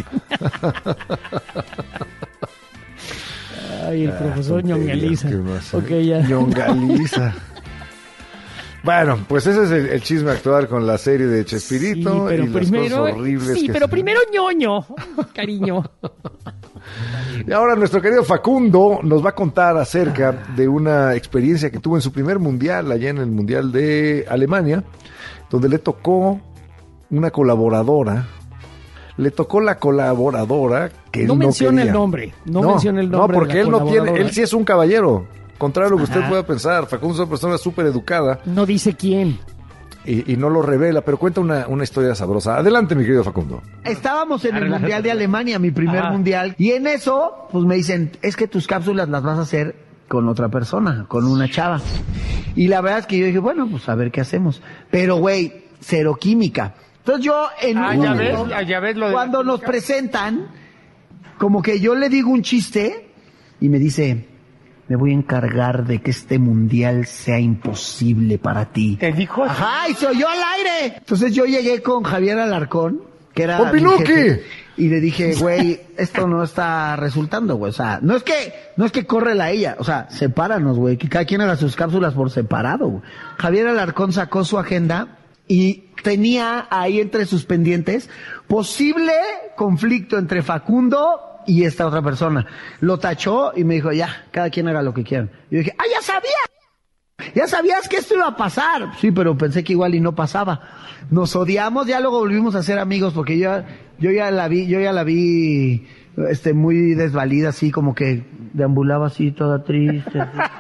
Ay, el profesor tonterías Ñongaliza. que uno hace. Ok, ya. Ñongaliza. Bueno, pues ese es el, el chisme actual con la serie de Chespirito Sí, pero y las primero, cosas horribles sí, que pero se- primero ñoño, cariño. Y ahora nuestro querido Facundo nos va a contar acerca de una experiencia que tuvo en su primer mundial, allá en el Mundial de Alemania, donde le tocó una colaboradora, le tocó la colaboradora que él no no menciona quería. el nombre, no, No, menciona el no, nombre. porque de la él no tiene, colaboradora. él sí es un caballero, contrario a lo que usted Ajá. pueda pensar. Facundo es una persona súper educada. No dice quién. Y, y no lo revela, pero cuenta una, una historia sabrosa. Adelante, mi querido Facundo. Estábamos en el Mundial de Alemania, mi primer Ajá. Mundial, y en eso, pues me dicen, es que tus cápsulas las vas a hacer con otra persona, con una chava. Y la verdad es que yo dije, bueno, pues a ver qué hacemos. Pero, güey, cero química. Entonces yo, en Ah, un ya momento, ves, ah, ya ves lo de cuando la nos presentan, como que yo le digo un chiste, y me dice, me voy a encargar de que este mundial sea imposible para ti. ¿Te dijo así? Ajá, y se oyó al aire. Entonces yo llegué con Javier Alarcón, que era ¡Con mi Pinuki! jefe, y le dije, güey, esto no está resultando, güey. O sea, no es que, no es que córrela ella, o sea, sepáranos, güey, que cada quien haga sus cápsulas por separado, güey. Javier Alarcón sacó su agenda y tenía ahí entre sus pendientes posible conflicto entre Facundo y esta otra persona. Lo tachó y me dijo, ya, cada quien haga lo que quieran. Y yo dije, ¡ah, ya sabía! Ya sabías que esto iba a pasar. Sí, pero pensé que igual y no pasaba. Nos odiamos, ya luego volvimos a ser amigos porque yo, yo ya la vi, yo ya la vi, este, muy desvalida, así como que deambulaba así toda triste.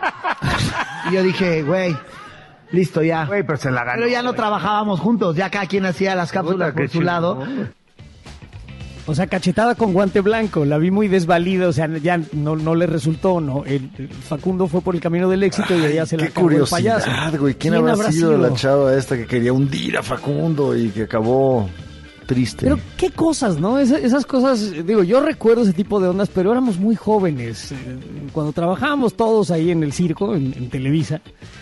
Y yo dije, güey, listo ya. Güey, pero se la ganó. Pero ya no güey. trabajábamos juntos, ya cada quien hacía las cápsulas Puta, por qué su lado. chingón. O sea, cachetada con guante blanco, la vi muy desvalida, o sea, ya no, no le resultó, ¿no? El, el Facundo fue por el camino del éxito y allá se la Qué cargó el curiosidad, payaso. güey. ¿Quién, habrá, sido, la chava esta que quería hundir a Facundo y que acabó triste? Pero qué cosas, ¿no? Esas, esas cosas, digo, yo recuerdo ese tipo de ondas, pero éramos muy jóvenes. Eh, Cuando trabajábamos todos ahí en el circo, en, en Televisa,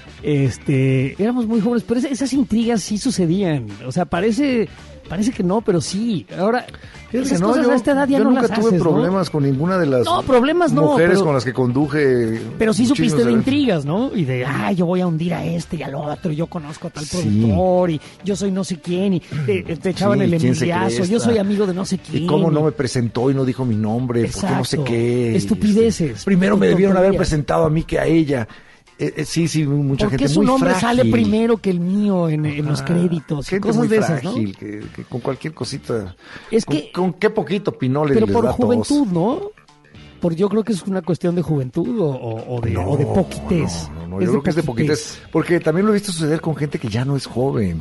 este, éramos muy jóvenes, pero esas, esas intrigas sí sucedían. O sea, parece, parece que no, pero sí. Ahora, Fíjate, esas no, cosas yo, a esta edad ya yo no nunca las tuve haces, ¿no? problemas con ninguna de las No, problemas no, mujeres pero- con las que conduje. Pero sí supiste muchísimos de eventos. intrigas, ¿no? Y de, ah, yo voy a hundir a este y al otro, y yo conozco a tal Sí. productor, y yo soy no sé quién, y te, te echaban Sí, el ¿quién se cree envidiazo, yo esta? soy amigo de no sé quién. ¿Y cómo no me presentó y no dijo mi nombre? ¿Por qué no sé Exacto. qué? Estupideces. Este, primero me debieron haber Tonterías. presentado a mí que a ella. Eh, eh, sí, sí, mucha ¿Por gente qué su muy nombre frágil. sale primero que el mío en, en los Ah, créditos? y gente cosas muy de esas, ¿no? frágil, que, que con cualquier cosita. Es con, que- con qué poquito pinole Pero les por da tos. juventud, ¿no? Por yo creo que es una cuestión de juventud o, o- o de, o de poquitez. No, no, yo creo que es de poquitez. Porque también lo he visto suceder con gente que ya no es joven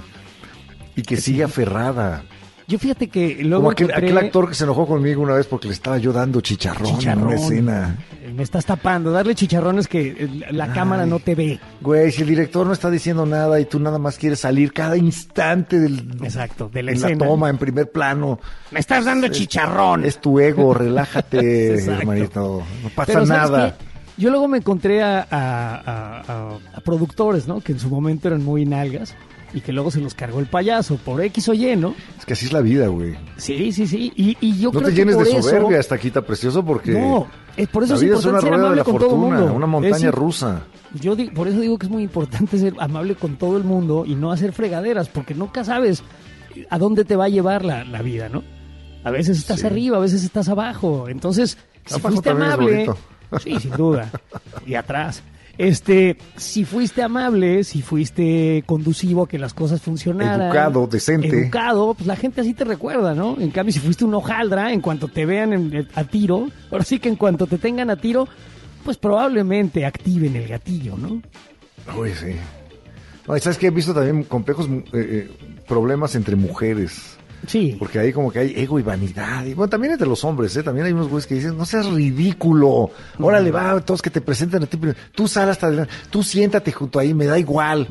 y que sigue aferrada. Yo fíjate que luego Como aquel, encontré- aquel actor que se enojó conmigo una vez porque le estaba yo dando chicharrón, en Chicharrón. una escena. Me estás tapando, darle chicharrones que eh, la cámara no te ve. Güey, si el director no está diciendo nada y tú nada más quieres salir cada instante del, Exacto, de la en la escena. toma, en primer plano. Me estás dando chicharrón. Es tu ego, relájate, Exacto. hermanito. No pasa Pero ¿sabes nada. qué? Yo luego me encontré a, a- a- a- a productores, ¿no? Que en su momento eran muy nalgas y que luego se los cargó el payaso por X o Y, ¿no? Es que así es la vida, güey. Sí, sí, sí. Y, y yo No creo te que llenes por de eso- soberbia, Estaquita Precioso, porque No, es por eso la es vida es importante una ser rueda de amable la con todo el fortuna, mundo. una montaña Es- rusa. Yo di- por eso digo que es muy importante ser amable con todo el mundo y no hacer fregaderas, porque nunca sabes a dónde te va a llevar la, la vida, ¿no? A veces estás Sí. arriba, a veces estás abajo. Entonces, si Abajo fuiste también es amable, bonito. sí, sin duda, y atrás. Este, si fuiste amable, si fuiste conducivo a que las cosas funcionaran. Educado, decente. Educado, pues la gente así te recuerda, ¿no? En cambio, si fuiste un hojaldra, en cuanto te vean en- a tiro, ahora sí que en cuanto te tengan a tiro, pues probablemente activen el gatillo, ¿no? Uy, sí. No, y ¿sabes qué? He visto también complejos eh, eh, problemas entre mujeres. Sí. Porque ahí como que hay ego y vanidad. Y bueno, también entre los hombres, ¿eh? También hay unos güeyes que dicen, no seas ridículo. Órale, va, todos que te presenten a ti. Pero tú sal hasta adelante. Tú siéntate junto ahí, me da igual.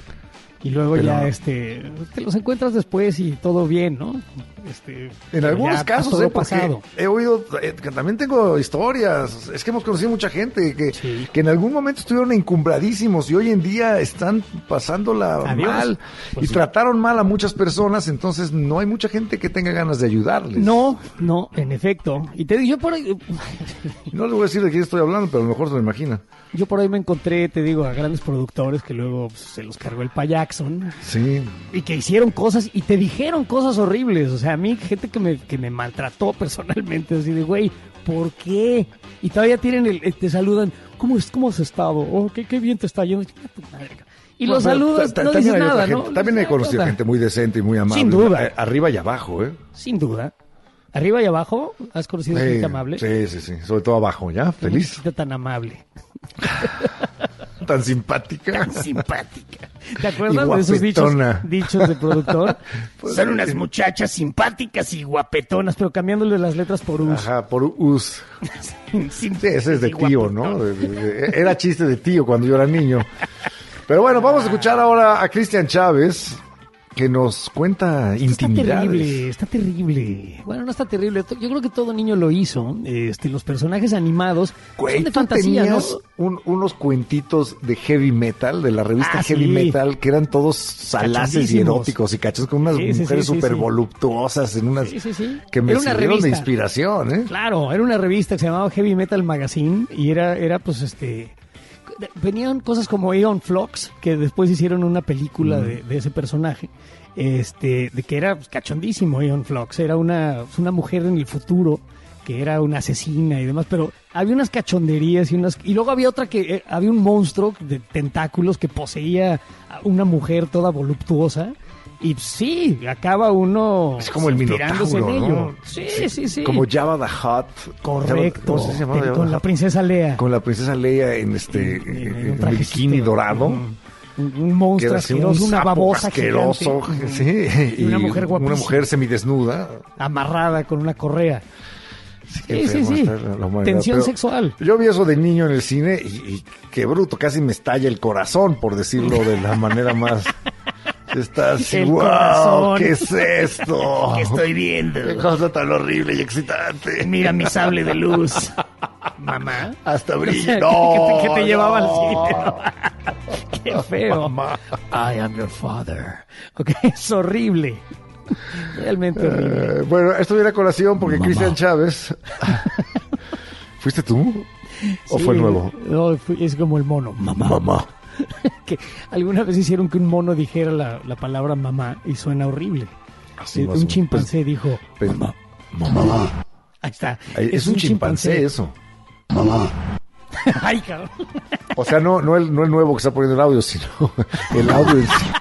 Y luego Pero- ya, este, te los encuentras después y todo bien, ¿no? Este, En pero algunos ya casos, todo ¿eh? Porque pasado. he oído, eh, que también tengo historias. Es que hemos conocido mucha gente que, que en algún momento estuvieron encumbradísimos y hoy en día están pasándola Adiós. mal. Pues y sí. trataron mal a muchas personas, entonces no hay mucha gente que tenga ganas de ayudarles. No, no, en efecto. Y te digo, yo por ahí, No les voy a decir de quién estoy hablando, pero a lo mejor se lo imagina. yo por ahí me encontré, te digo, a grandes productores que luego pues, se los cargó el payaxon. Sí. Y que hicieron cosas y te dijeron cosas horribles. O sea, a mí, gente que me, que me maltrató personalmente, así de, güey, ¿por qué? Y todavía tienen el, te saludan, ¿cómo, es, cómo has estado? Oh, qué, qué bien te está yendo. Y los Bueno, saludas, ta- ta- no también dices hay otra nada, gente- ¿no? También he No conocido importa. gente muy decente y muy amable. Sin duda. Eh, arriba y abajo, ¿eh? Sin duda. Arriba y abajo, ¿has conocido Sí, gente amable? Sí, sí, sí. Sobre todo abajo, ¿ya? Feliz. Gente tan amable. Tan simpática. Tan simpática. ¿Te acuerdas de esos dichos, guapetona. dichos de productor? Pues, Son unas sí. muchachas simpáticas y guapetonas, pero cambiándole las letras por us. Ajá, por us. Sí, ese es de tío, ¿no? De- de- de- era chiste de tío cuando yo era niño. Pero bueno, vamos a escuchar ahora a Cristian Chávez, que nos cuenta Está intimidades. terrible, está terrible. Bueno, no está terrible. Yo creo que todo niño lo hizo. Este, los personajes animados Güey, son de tú fantasía, ¿no? tenías un- unos cuentitos de heavy metal, de la revista Ah, Heavy sí. Metal, que eran todos salaces y Cachondísimos. eróticos y cachos con unas Sí, sí, mujeres sí, sí, súper sí. voluptuosas en unas Sí, sí, sí. que me Era una sirvieron de revista. inspiración, ¿eh? Claro, era una revista que se llamaba Heavy Metal Magazine y era, era pues este... Venían cosas como Aeon Flux, que después hicieron una película Mm. de, de ese personaje, este, de que era pues, cachondísimo Aeon Flux, era una, una mujer en el futuro que era una asesina y demás, pero había unas cachonderías y unas... Y luego había otra que eh, había un monstruo de tentáculos que poseía a una mujer toda voluptuosa. Y sí, acaba uno Es como el inspirándose Minotauro, en ¿no? ello. Sí, sí, sí. Como Jabba the Hutt. Correcto. ¿Cómo se llamaba Con Jabba the la Hutt? princesa Leia. Con la princesa Leia en este En- en en, un en el trajecito. bikini dorado. Un, un Que monstruo era así asqueroso, un una sapo babosa asqueroso, gigante. sí, Y una mujer guapísima. una mujer semidesnuda. Amarrada con una correa. Qué Sí, sí, enferma sí. está la humanidad. Tensión Pero sexual. Yo vi eso de niño en el cine y, y qué bruto, casi me estalla el corazón, por decirlo de la manera más... Está así, El wow, corazón. ¿qué es esto? ¿Qué estoy viendo? Qué cosa tan horrible y excitante. Mira mi sable de luz. Mamá. Hasta O brilla. sea, No, que te, que te llevaba no. al cine. Qué feo. Mamá. I am your father. Ok, es horrible. Realmente horrible. Eh, bueno, esto viene a colación porque Mamá. Cristian Chávez... ¿Fuiste tú? ¿O Sí, fue el nuevo? No, fue- es como el mono. Mamá. Mamá. Que alguna vez hicieron que un mono dijera la, la palabra mamá y suena horrible. Así Eh, más o un menos. chimpancé dijo Pues, mamá. Mamá. Ahí está. Ay, Es, un chimpancé, eso. Mamá. Ay, cabrón. O sea, no, no, el, no el nuevo que está poniendo el audio, sino el audio en sí.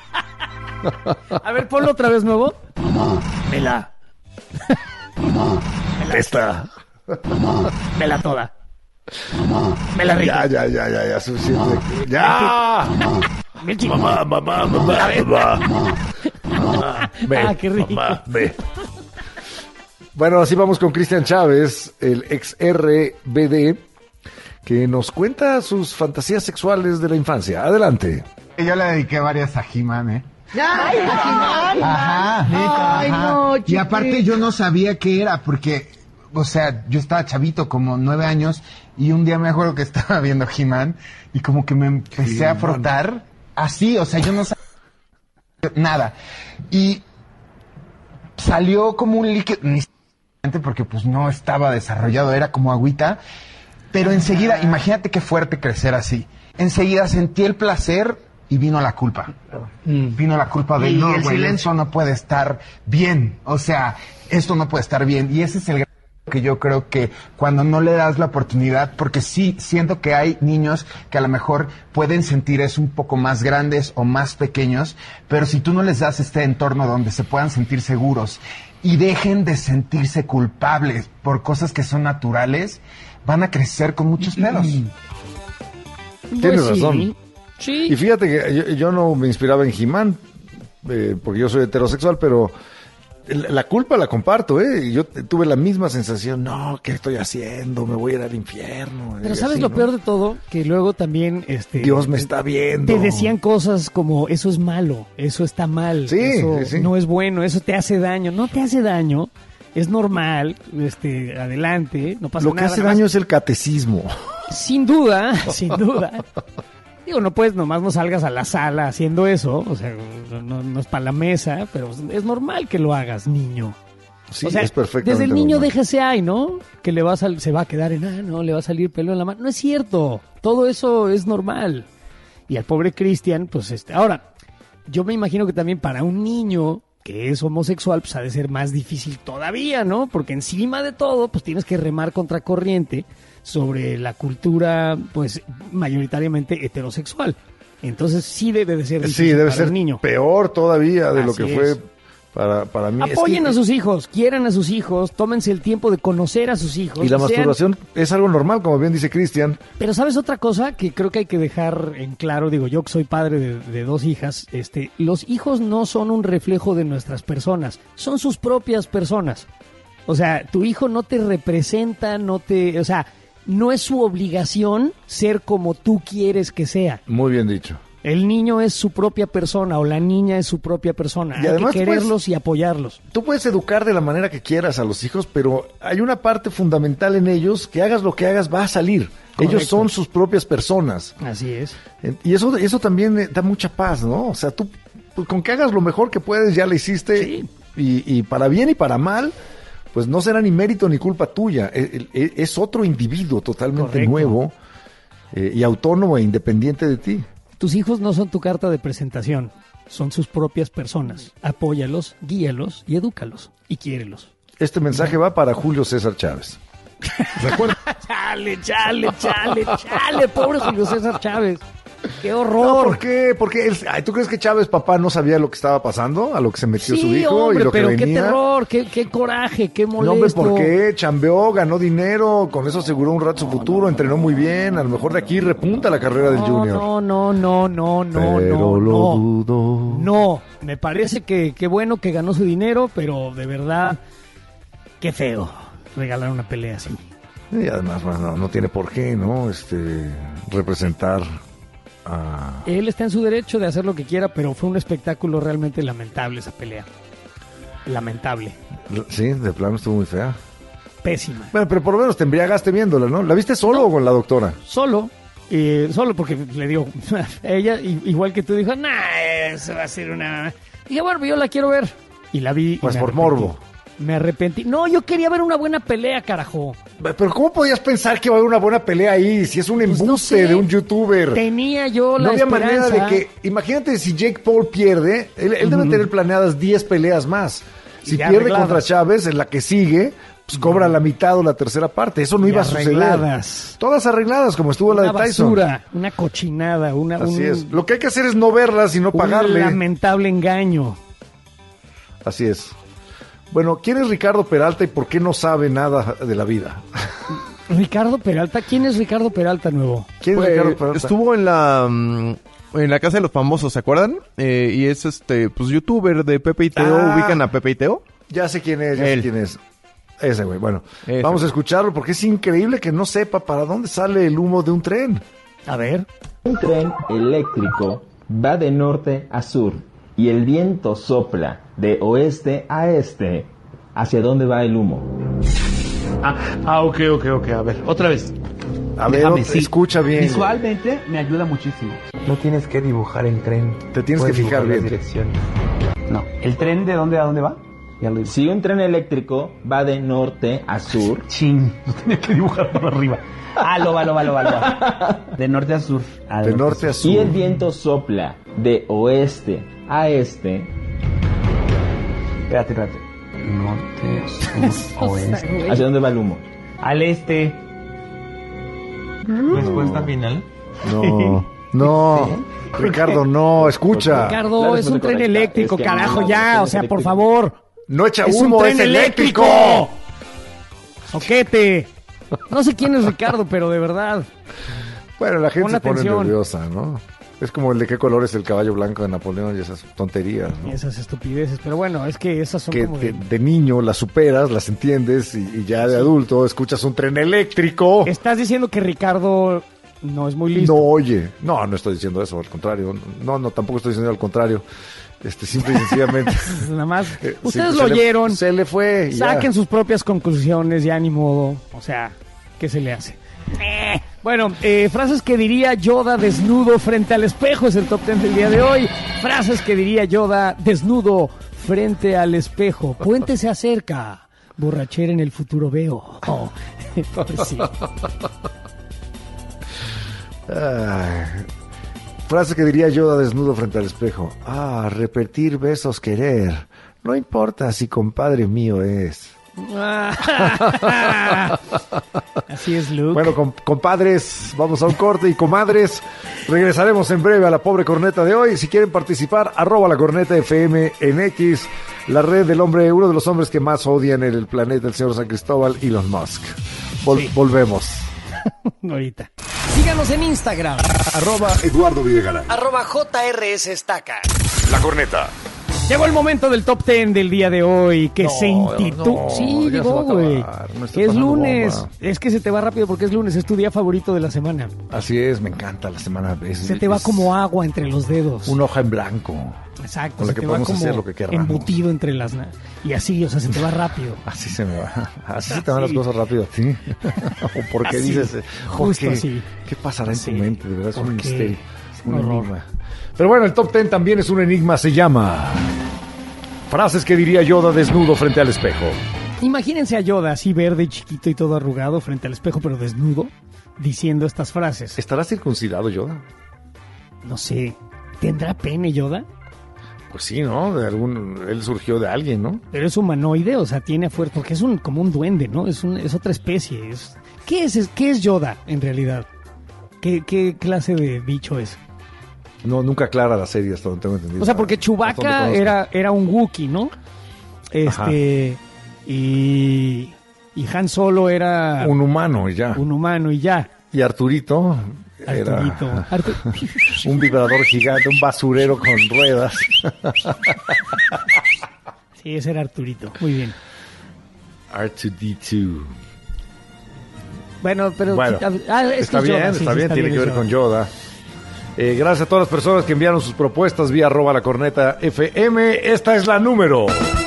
A ver, ponlo otra vez nuevo. Mamá. Vela. Mamá. Esta. Mamá. Vela toda. Mamá. Vela rica. Ya, ya, ya, ya, ya, suficiente. ¡Ya! Mamá, mamá, mamá, A ver. mamá. Mamá, ve, Ah, qué rico. mamá, ve. Bueno, así vamos con Cristian Chávez, el ex R B D, que nos cuenta sus fantasías sexuales de la infancia. Adelante. Yo le dediqué varias a He-Man, ¿eh? ¡Ay, He-Man! Ajá, neta, Ay, ajá. no, Y aparte yo no sabía qué era, porque, o sea, yo estaba chavito, como nueve años, y un día me acuerdo que estaba viendo He-Man, y como que me empecé a He-Man. frotar, así, o sea, yo no sabía nada. Y salió como un líquido, ni porque pues no estaba desarrollado, era como agüita, pero enseguida, imagínate qué fuerte crecer así. Enseguida sentí el placer y vino la culpa. Vino la culpa de Y no, el güey, silencio. eso no puede estar bien. O sea, esto no puede estar bien. Y ese es el gran que yo creo que cuando no le das la oportunidad, porque sí siento que hay niños que a lo mejor pueden sentir eso un poco más grandes o más pequeños, pero si tú no les das este entorno donde se puedan sentir seguros y dejen de sentirse culpables por cosas que son naturales, van a crecer con muchos pedos. Tienes Pues sí. razón. Sí. Y fíjate que yo, yo no me inspiraba en He-Man, eh, porque yo soy heterosexual, pero la, la culpa la comparto, ¿eh? Y yo t- tuve la misma sensación, no, ¿qué estoy haciendo? Me voy a ir al infierno. Pero y ¿sabes así, lo ¿no? peor de todo? Que luego también... este Dios me está viendo. Te decían cosas como, eso es malo, eso está mal, Sí, eso sí, sí. no es bueno, eso te hace daño. No te hace daño, es normal, este, adelante, no pasa Lo que nada. hace nada más. daño es el catecismo. Sin duda, sin duda. Digo, no puedes, nomás no salgas a la sala haciendo eso, o sea, no, no es para la mesa, pero es normal que lo hagas, niño. Sí, o sea, es perfectamente desde el niño normal. déjese ahí, ¿no? Que le va a sal- se va a quedar en, ah, no, le va a salir pelo en la mano. No es cierto, todo eso es normal. Y al pobre Cristian, pues, este, ahora, yo me imagino que también para un niño que es homosexual, pues ha de ser más difícil todavía, ¿no? Porque encima de todo, pues tienes que remar contra corriente sobre la cultura, pues, mayoritariamente heterosexual. Entonces sí debe de ser difícil Sí, debe para ser el niño. peor todavía de lo Así que es. fue para, para mí. Apoyen Es que- a sus hijos, quieran a sus hijos, tómense el tiempo de conocer a sus hijos. Y la sean- masturbación es algo normal, como bien dice Cristian. Pero ¿sabes otra cosa que creo que hay que dejar en claro? Digo, yo que soy padre de, de dos hijas, este, los hijos no son un reflejo de nuestras personas, son sus propias personas. O sea, tu hijo no te representa, no te, o sea, no es su obligación ser como tú quieres que sea. Muy bien dicho. El niño es su propia persona o la niña es su propia persona. Y Hay además que tú puedes- quererlos y apoyarlos. Tú puedes educar de la manera que quieras a los hijos, pero hay una parte fundamental en ellos, que hagas lo que hagas, va a salir. Correcto. Ellos son sus propias personas. Así es. Y eso, eso también eh, da mucha paz, ¿no? O sea, tú pues, con que hagas lo mejor que puedes, ya lo hiciste. Y, y para bien y para mal, pues no será ni mérito ni culpa tuya. E- e- Es otro individuo totalmente Correcto. nuevo eh, y autónomo e independiente de ti. Tus hijos no son tu carta de presentación, son sus propias personas. Apóyalos, guíalos y edúcalos. Y quiérelos. Este mensaje va para Julio César Chávez. Recuerda. Chale, chale, chale, chale, pobre Julio César Chávez. ¡Qué No, horror! ¿por qué? Porque él- ay, ¿tú crees que Chávez papá no sabía lo que estaba pasando? A lo que se metió Sí, su hijo hombre, y lo que pero qué venía. terror, qué, qué coraje, qué No, molesto. hombre, ¿por qué? Chambeó, ganó dinero, con eso aseguró un rato su futuro, entrenó muy bien, a lo mejor de aquí repunta la carrera del No, Junior. no, no, no, no, no, Pero no, lo no. dudo. No, me parece que qué bueno que ganó su dinero, pero de verdad, qué feo regalar una pelea así. Y además, bueno, no, no tiene por qué, ¿no? Este, representar a... Él está en su derecho de hacer lo que quiera, pero fue un espectáculo realmente lamentable esa pelea. Lamentable. Sí, de plano estuvo muy fea. Pésima. Bueno, pero por lo menos te embriagaste viéndola, ¿no? ¿La viste solo o con la doctora? Solo, eh, solo porque le dio, ella, i- igual que tú, dijo, nah, eso va a ser una... Dije, bueno, yo la quiero ver. Y la vi. y Pues me por arrepentí. morbo. Me arrepentí. No, yo quería ver una buena pelea, carajo. Pero ¿cómo podías pensar que va a haber una buena pelea ahí si es un embuste Pues no sé. de un youtuber? Tenía yo la No había esperanza. manera de que... Imagínate si Jake Paul pierde, él, él debe Ujú. tener planeadas diez peleas más. Si ya pierde arregladas. contra Chávez, en la que sigue, pues cobra la mitad o la tercera parte. Eso no Y iba a suceder. arregladas. Todas arregladas, como estuvo la Una de Tyson. basura, una cochinada, una, Así un, es. Lo que hay que hacer es no verlas y no un pagarle. lamentable engaño. Así es. Bueno, ¿quién es Ricardo Peralta y por qué no sabe nada de la vida? Ricardo Peralta, ¿quién es Ricardo Peralta nuevo? ¿Quién es Pues, Ricardo Peralta? estuvo en la mm, en la casa de los famosos, ¿se acuerdan? Eh, y es este, pues youtuber de Pepe y Teo. Ah. ¿Ubican a Pepe y Teo? Ya sé quién es, ya sé Él. quién es. Ese güey, bueno. Ese. Vamos a escucharlo porque es increíble que no sepa para dónde sale el humo de un tren. A ver. Un tren eléctrico va de norte a sur y el viento sopla de oeste a este. ¿Hacia dónde va el humo? Ah, ah, ok, ok, ok. A ver, otra vez. A ver, Déjame, ot- sí. escucha bien. Visualmente me ayuda muchísimo. No tienes que dibujar el tren. Te tienes Puedes que fijar dibujar las bien. direcciones. No. ¿El tren de dónde a dónde va? Ya lo digo. Si un tren eléctrico va de norte a sur. Chin, no tenía que dibujar por arriba. Ah, lo va, lo va, lo va, lo va. De norte a sur. Ah, De norte a sur. Y el viento sopla de oeste a este. Espérate, espérate. Norte, sur, oeste. ¿Hacia dónde va el humo? Al este. Respuesta final. No, no. Ricardo, no, escucha. Ricardo, La es un respuesta tren correcta eléctrico, es que carajo, no, ya, no o es sea, por eléctrico. favor. No echa Es humo, un tren es eléctrico. eléctrico. Soquete. No sé quién es Ricardo, pero de verdad. Bueno, la gente Pon se pone atención. nerviosa, ¿no? Es como el de qué color es el caballo blanco de Napoleón y esas tonterías, ¿no? Y esas estupideces, pero bueno, es que esas son Que como de, de... de niño las superas, las entiendes y, y ya de adulto escuchas un tren eléctrico. Estás diciendo que Ricardo no es muy listo. No oye. No, no estoy diciendo eso, al contrario. No, no, tampoco estoy diciendo al contrario. Este, simple y sencillamente. Nada más. Eh, Ustedes sí, lo se le- oyeron. se le fue. y ya. Saquen sus propias conclusiones, ya ni modo. O sea, ¿qué se le hace? Eh, Bueno, eh, frases que diría Yoda desnudo frente al espejo es el top ten del día de hoy. Frases que diría Yoda desnudo frente al espejo. Puente se acerca. Borrachera en el futuro veo. Oh, pues sí. Ay. Frase que diría Yoda desnudo frente al espejo. Ah, repetir besos querer. No importa si compadre mío es. Así es, Luke. Bueno, com- compadres, vamos a un corte y comadres, regresaremos en breve a la pobre corneta de hoy. Si quieren participar, arroba la corneta F M en X, la red del hombre, uno de los hombres que más odian en el planeta, el señor San Cristóbal, Elon Musk. Vol- sí. Volvemos. Ahorita. Síganos en Instagram. Arroba Eduardo Videgaray. Arroba J R S Estaca. La corneta. Llegó el momento del top ten del día de hoy, que No, se intitula... no, sí, ya llegó, se va a güey. acabar. Me está Es pasando lunes. bomba. Es que se te va rápido porque es lunes. Es tu día favorito de la semana. Así es, me encanta la semana. Es, Se te va es como agua entre los dedos. una hoja en blanco. Exacto. Con la se que te va podemos como hacer lo que queramos. embutido entre las... na- Y así, o sea, se te va rápido. Así se me va. Así se te van Así. las cosas rápido a ti. ¿O por qué Así, dices? eh, ¿por justo qué? así. ¿Qué pasará en Sí. tu mente? De verdad es un ¿Por qué? misterio. Es Un un horror. enigma. Pero bueno, el top ten también es un enigma. Se llama... Frases que diría Yoda desnudo frente al espejo. Imagínense a Yoda así verde, chiquito y todo arrugado frente al espejo, pero desnudo, diciendo estas frases. ¿Estará circuncidado Yoda? No sé, ¿tendrá pene Yoda? Pues sí, ¿no? De algún, él surgió de alguien, ¿no? Pero es humanoide, o sea, tiene fuerza, porque es un, como un duende, ¿no? Es, un, es otra especie. Es, ¿qué, es, ¿Qué es Yoda, en realidad? ¿Qué, qué clase de bicho es? No, nunca aclara la serie hasta donde tengo entendido. O sea, porque Hasta Chewbacca donde conozco. era, era un Wookiee, ¿no? Este... Y... Y Han Solo era... Un humano y ya. Un humano y ya. Y Arturito, Arturito. era Artu- un vibrador gigante, un basurero con ruedas. Sí, ese era Arturito. Muy bien. R dos D dos. Bueno, pero... Bueno, ah, es está que es bien, Yoda, sí, está sí, bien, tiene es que ver Yoda. con Yoda. Eh, gracias a todas las personas que enviaron sus propuestas vía arroba la corneta F M. Esta es la número.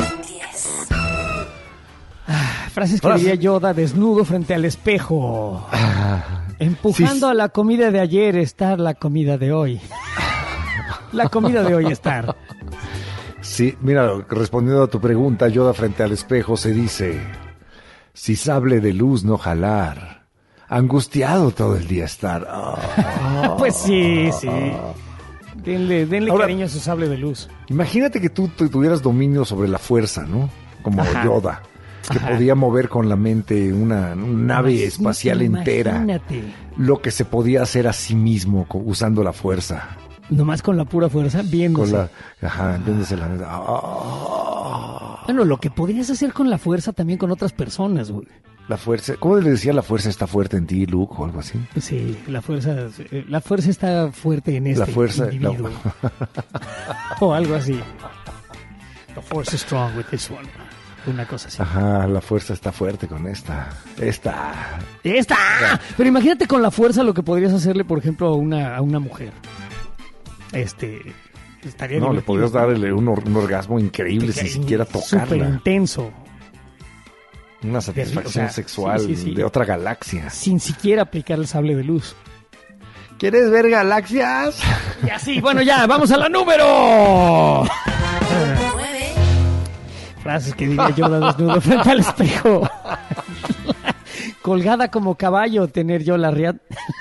Frases que Frase- diría Yoda desnudo frente al espejo. Empujando sí. a la comida de ayer estar la comida de hoy. La comida de hoy estar. Sí, mira, respondiendo a tu pregunta, Yoda frente al espejo se dice: si sable de luz no jalar, angustiado todo el día estar. Oh. Pues sí, sí. Denle, denle Ahora- cariño a su sable de luz. Imagínate que tú, tú tuvieras dominio sobre la fuerza, ¿no? Como Ajá. Yoda, que Ajá. podía mover con la mente una, una nave Imagínate, espacial entera. Imagínate. Lo que se podía hacer a sí mismo co- usando la fuerza. Nomás con la pura fuerza, viéndose. Con la, ajá, viéndose la neta. Ah, Bueno, lo que podrías hacer con la fuerza también con otras personas, güey. la fuerza. ¿Cómo le decía la fuerza está fuerte en ti, Luke, o algo así? Sí, la fuerza, eh, la fuerza está fuerte en este La fuerza. la- individuo. O algo así. The force is strong with this one. Una cosa así. Ajá, la fuerza está fuerte con esta. Esta. ¡Esta! Pero imagínate con la fuerza lo que podrías hacerle, por ejemplo, a una, a una mujer. Este... Estaría No, le divertido. podrías darle un, or- un orgasmo increíble sin siquiera Súper tocarla. intenso. Una satisfacción O sea, sexual sí, sí, sí. de otra galaxia. Sin siquiera aplicar el sable de luz. ¿Quieres ver galaxias? Y así, bueno, ya, vamos a la número. Frases que diría Yoda desnudo frente al espejo. Colgada como caballo, tener yo la riad.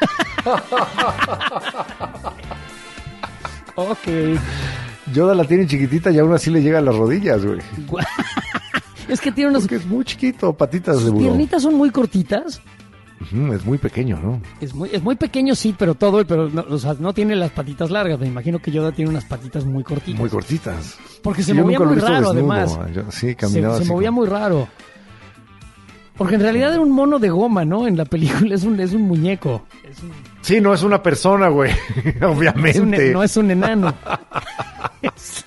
Ok. Yoda la tiene chiquitita y aún así le llega a las rodillas, güey. Es que tiene unas... Porque es muy chiquito, patitas de Sus burro. piernitas son muy cortitas. Ujú, es muy pequeño, ¿no? Es muy, es muy pequeño, sí, pero todo, pero no, o sea, no tiene las patitas largas. Me imagino que Yoda tiene unas patitas muy cortitas. Muy cortitas. Porque se Yo movía nunca lo he muy visto raro, desnudo. además. Yo- sí, Se, caminaba se así movía como- muy raro. Porque en realidad era un mono de goma, ¿no? En la película es un, es un muñeco. Es un- Sí, no es una persona, güey. Obviamente. es un- no es un enano. Es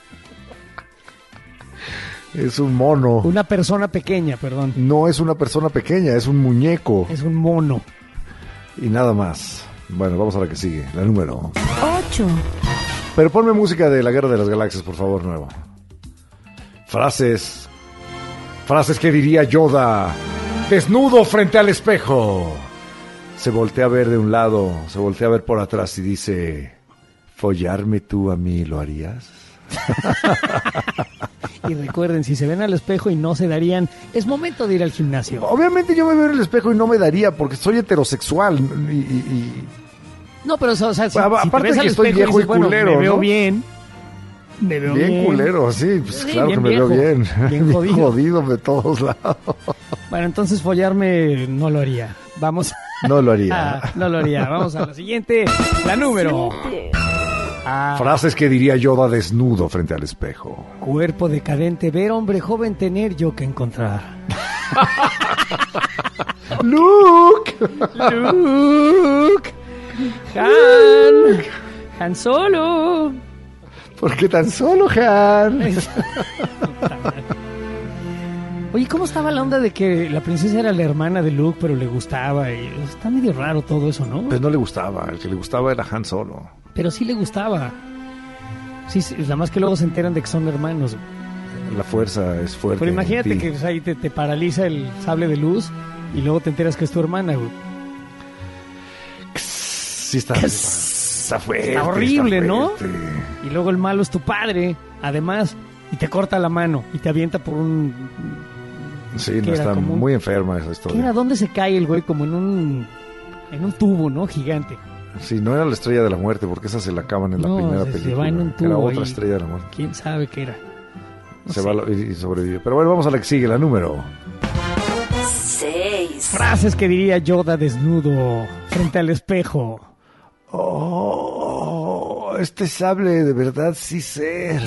Es un mono. una persona pequeña, perdón. No es una persona pequeña, es un muñeco. Es un mono. Y nada más. Bueno, vamos a la que sigue. La número. ocho. Pero ponme música de la Guerra de las Galaxias, por favor, nuevo. Frases. Frases que diría Yoda. Desnudo frente al espejo. Se voltea a ver de un lado, se voltea a ver por atrás y dice: ¿follarme tú a mí lo harías? Y recuerden, si se ven al espejo y no se darían, es momento de ir al gimnasio. Obviamente yo me veo en el espejo y no me daría porque soy heterosexual y... y- y- No, pero o sea, si, Bueno, si te aparte ves que al estoy espejo viejo y dices, bueno, culero, me veo ¿no? bien. Me veo bien, bien. culero, sí, pues Sí, claro bien que me viejo, veo bien. bien Bien jodido. jodido de todos lados. Bueno, entonces follarme no lo haría. Vamos. No lo haría. Ah, no lo haría. Vamos a la siguiente. La número. Ah, Frases que diría Yoda desnudo frente al espejo. cuerpo decadente, ver hombre joven, tener yo que encontrar. Luke. Luke. Han. Han Solo. ¿Por qué tan solo, Han? Oye, ¿cómo estaba la onda de que la princesa era la hermana de Luke, pero le gustaba? Y está medio raro todo eso, ¿no? Pues no le gustaba, el que le gustaba era Han Solo. Pero sí le gustaba. Sí, sí, nada más que luego se enteran de que son hermanos. La fuerza es fuerte. Pero en imagínate ti. que o sea, ahí te, te paraliza el sable de luz y luego te enteras que es tu hermana, güey. Sí, está, está fuerte. Está horrible, está ¿no? fuerte. Y luego el malo es tu padre, además, y te corta la mano y te avienta por un... Sí, ¿Qué no, era? está Como un- muy enferma esa ¿Qué historia. era? ¿Dónde se cae el güey? Como en un... En un tubo, ¿no? Gigante. Sí, no era la estrella de la muerte, porque esa se la acaban en la No, primera se- se película. va en un era tubo otra ahí. estrella de la muerte. ¿Quién sabe qué era? No se sé. va la- y y sobrevive. Pero bueno, vamos a la que sigue, la número. Seis. Frases que diría Yoda desnudo frente al espejo. Oh, este sable de verdad sí ser.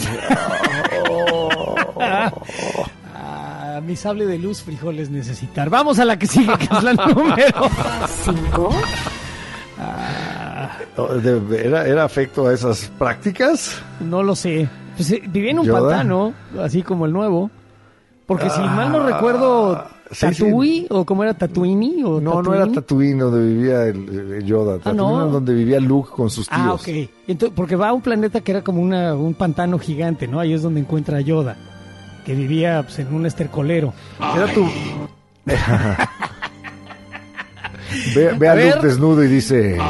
Ah, mi sable de luz, frijoles necesitar. Vamos a la que sigue, que es la número Cinco. Oh, de- ¿Era, ¿Era afecto a esas prácticas? No lo sé. Pues, eh, vivía en un ¿Yoda? pantano, así como el nuevo. Porque si Ah, mal no recuerdo, sí, Tatooine, o cómo era Tatooine, o No, no era Tatooine. Tatooine donde vivía el, el Yoda. Ah, Tatooine ¿no? era donde vivía Luke con sus tíos. Ah, ok. Entonces, porque va a un planeta que era como una, un pantano gigante, ¿no? Ahí es donde encuentra a Yoda, que vivía pues, en un estercolero. Era tu... ve ve A a, Luke ver. desnudo y dice...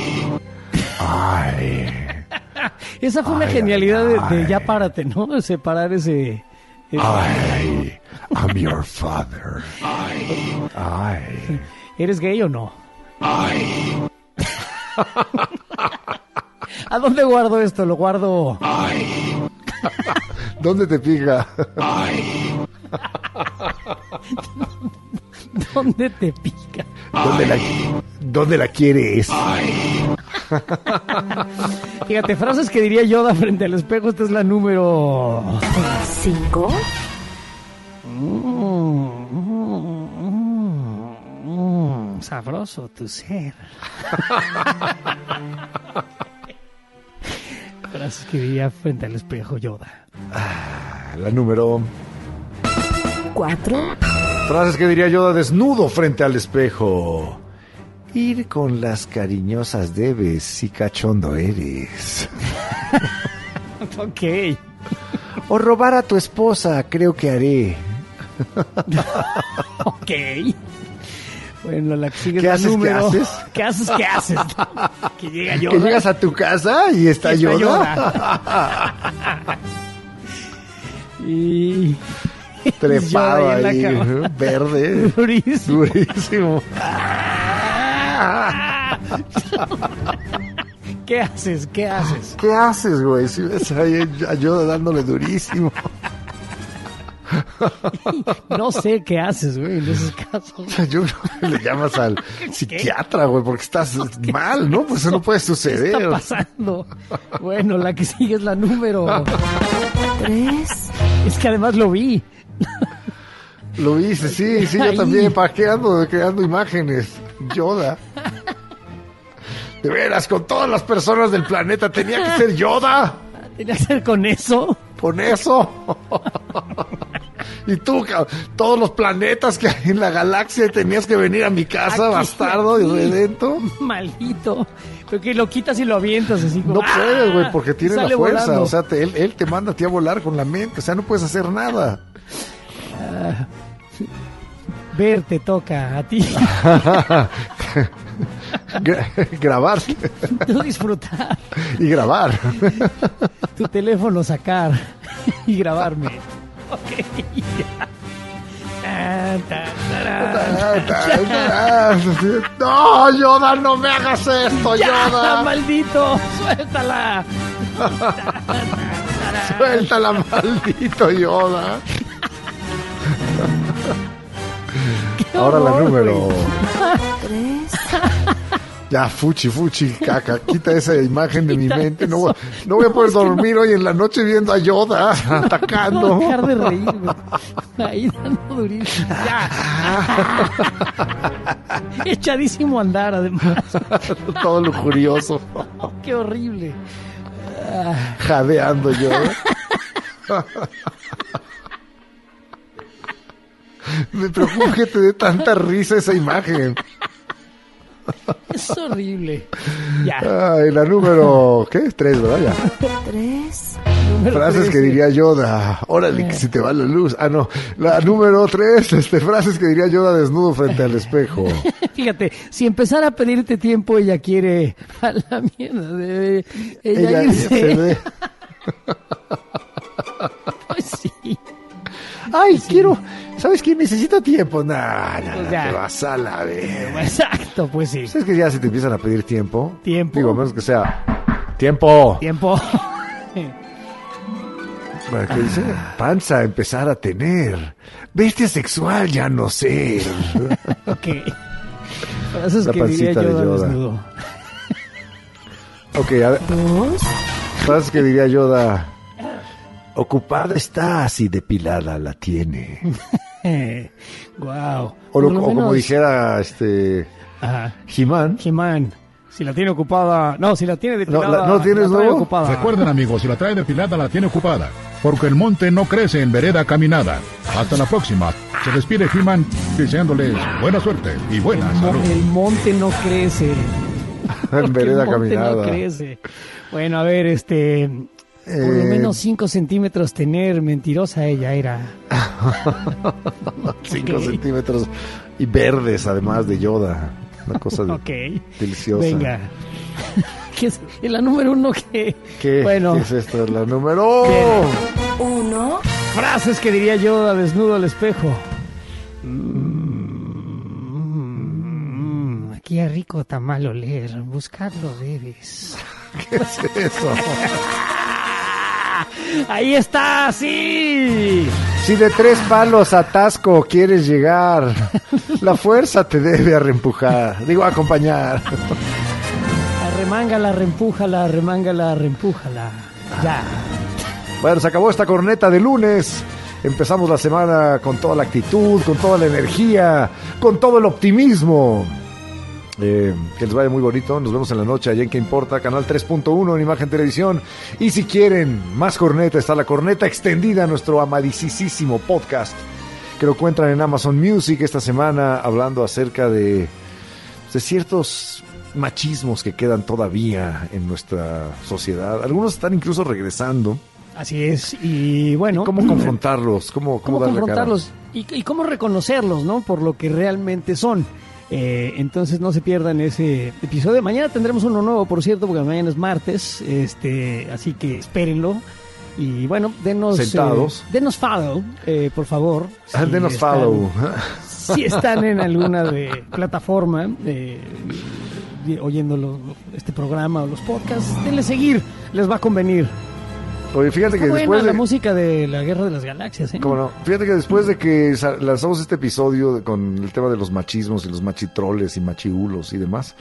Ay. Esa fue una Ay, genialidad ay, de, de ya párate, ¿no? Separar ese... ese- Ay. I'm your father. Ay. ¿Eres gay o no? Ay. ¿A dónde guardo esto? Lo guardo... ¿Dónde te pica? ¿Dónde te pica? ¿Dónde la, dónde la quieres? Fíjate, frases que diría Yoda frente al espejo. Esta es la número... Cinco. Mm, sabroso tu ser. Frases que diría frente al espejo Yoda. La número... Cuatro. Frases que diría Yoda desnudo frente al espejo. Ir con las cariñosas debes si cachondo eres. Ok. O robar a tu esposa, creo que haré. Ok. Bueno, la que sigue ¿Qué es la haces, qué número... haces? ¿Qué haces? ¿Qué haces? Que llega Yoda. Que llegas a tu casa y está, Y está Yoda. Y... Trepado Yoda ahí ahí, en la cama. verde. Durísimo. Durísimo. ¿Qué haces? ¿Qué haces? ¿Qué haces, güey? Si ves ahí a Yoda dándole durísimo. No sé qué haces, güey, en esos casos. O sea, yo creo que le llamas al psiquiatra, güey, porque estás mal, ¿no? Pues eso no puede ¿Qué suceder. está pasando? Bueno, la que sigue es la número tres. Es que además lo vi. Lo viste, sí, sí, yo Ahí. también, ¿para qué ando creando imágenes? Yoda. De veras, con todas las personas del planeta, tenía que ser Yoda. Tenía que ser con eso. Con eso. Y tú, ca- todos los planetas que hay en la galaxia, tenías que venir a mi casa, Aquí, bastardo y aquí. redento. Maldito. Porque lo quitas y lo avientas así como... No puedes, güey, porque ¡ah! tiene la Sale fuerza. volando. O sea, te- él, él te manda a ti a volar con la mente. O sea, no puedes hacer nada. Ah, ver te toca a ti. Gra- grabar. Tú disfrutar. Y grabar. Tu teléfono sacar. Y grabarme. Ok, ya. Tan, tan, tarán. No, Yoda, no me hagas esto, ¡Ya, Yoda. maldito! ¡Suéltala! Suéltala, maldito Yoda. Ahora la número. Tres. Ya, fuchi, fuchi, caca. Quita esa imagen de mi mente. No, voy- no voy a poder dormir hoy en la noche viendo a Yoda atacando. No dejar de reírme. Ahí dando durísimo. Ya. Echadísimo a andar, además. Todo lujurioso. Qué horrible. Jadeando yo. Me preocupa que te dé tanta risa esa imagen. Es horrible. Ya. Ay, la número, ¿qué? Tres, ¿verdad? Ya. Tres. Número Frases trece. que diría Yoda. Órale, que se te va la luz. Ah, no. La número tres, este, frases que diría Yoda desnudo frente al espejo. Fíjate, si empezara a pedirte tiempo, ella quiere a la mierda de ella, Ella irse. se ve. Pues sí. Ay, quiero. ¿Sabes qué? Necesito tiempo. Nah, nah, Pues nah, ya. te vas a la ver. Exacto, pues sí. ¿Sabes que ya si te empiezan a pedir tiempo? Tiempo. Digo, a menos que sea. Tiempo. Tiempo. Bueno, ¿qué dice? Panza empezar a tener. Bestia sexual ya no sé. Ok. Frases La que diría pancita de Yoda, Yoda. desnudo. Ok, a ver. Frases que diría Yoda. Ocupada está si depilada la tiene. Wow. O, lo- o como dijera este Ajá. He-Man. He-Man. Si la tiene ocupada. No, si la tiene depilada. No, la- ¿no tienes la trae nuevo? ocupada. Recuerden, amigos, si la trae depilada, la tiene ocupada. Porque el monte no crece en vereda caminada. Hasta la próxima. Se despide He-Man deseándoles buena suerte y buena El, mo- salud. el monte no crece. En vereda el monte caminada. no crece. Bueno, a ver, este. Por lo Eh, menos cinco centímetros tener, mentirosa ella era. cinco Ok. centímetros y verdes además de Yoda. Una cosa de- Ok. deliciosa. Venga. ¿Qué es? ¿Y la número uno qué? ¿Qué, Bueno. ¿Qué es esto? La número... Bien. Uno. Frases que diría Yoda desnudo al espejo. Mm, aquí a rico está mal oler. Buscarlo debes. ¿Qué es eso? Ahí está, sí. Si de tres palos atasco quieres llegar, la fuerza te debe arrempujar. Digo, acompañar. Arremángala, reempújala, arremángala, reempújala. Ya. Bueno, se acabó esta corneta de lunes. Empezamos la semana con toda la actitud, con toda la energía, con todo el optimismo. Eh, que les vaya muy bonito. Nos vemos en la noche allá en Que Importa, canal tres punto uno en Imagen Televisión. Y si quieren más corneta, está la corneta extendida, nuestro amadicísimo podcast, que lo encuentran en Amazon Music esta semana, hablando acerca de, de ciertos machismos que quedan todavía en nuestra sociedad. Algunos están incluso regresando. Así es. Y bueno. ¿Y cómo confrontarlos? ¿Cómo, cómo, ¿Cómo darle confrontarlos? Y, y cómo reconocerlos, ¿no? Por lo que realmente son. Eh, entonces no se pierdan ese episodio. Mañana tendremos uno nuevo, por cierto, porque mañana es martes. Este, así que espérenlo. Y bueno, denos... Sentados. Eh, denos follow, eh, por favor. Ah, Si denos están- follow. Si están en alguna de plataforma eh, de- oyendo lo- este programa o los podcasts, denle seguir, les va a convenir. Oye, fíjate Está que buena después la de... música de la Guerra de las Galaxias, ¿eh? ¿Cómo no? Fíjate que después de que sa- lanzamos este episodio de- con el tema de los machismos y los machitroles y machiulos y demás,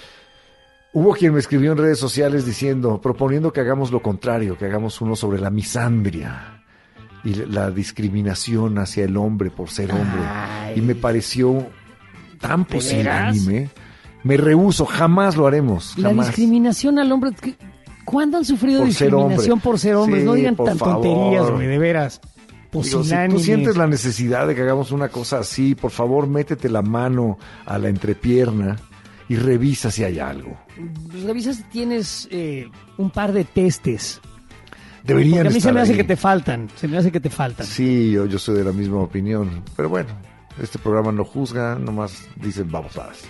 hubo quien me escribió en redes sociales diciendo, proponiendo que hagamos lo contrario, que hagamos uno sobre la misandria y la discriminación hacia el hombre por ser hombre. Ay. Y me pareció tan ¿De veras? pusilánime. Me rehúso, jamás lo haremos. La Jamás. discriminación al hombre. ¿qué- ¿Cuándo han sufrido Por ser discriminación hombre. por ser hombres? Sí, No digan por tan favor. tonterías, güey, de veras. Digo, si tú Pusilánimes. sientes la necesidad de que hagamos una cosa así, por favor, métete la mano a la entrepierna y revisa si hay algo. Revisa si tienes eh, un par de testes. Deberían Porque a mí se estar me hace ahí. que te faltan. Se me hace que te faltan. Sí, yo, yo soy de la misma opinión. Pero bueno, este programa no juzga, nomás dicen babosadas.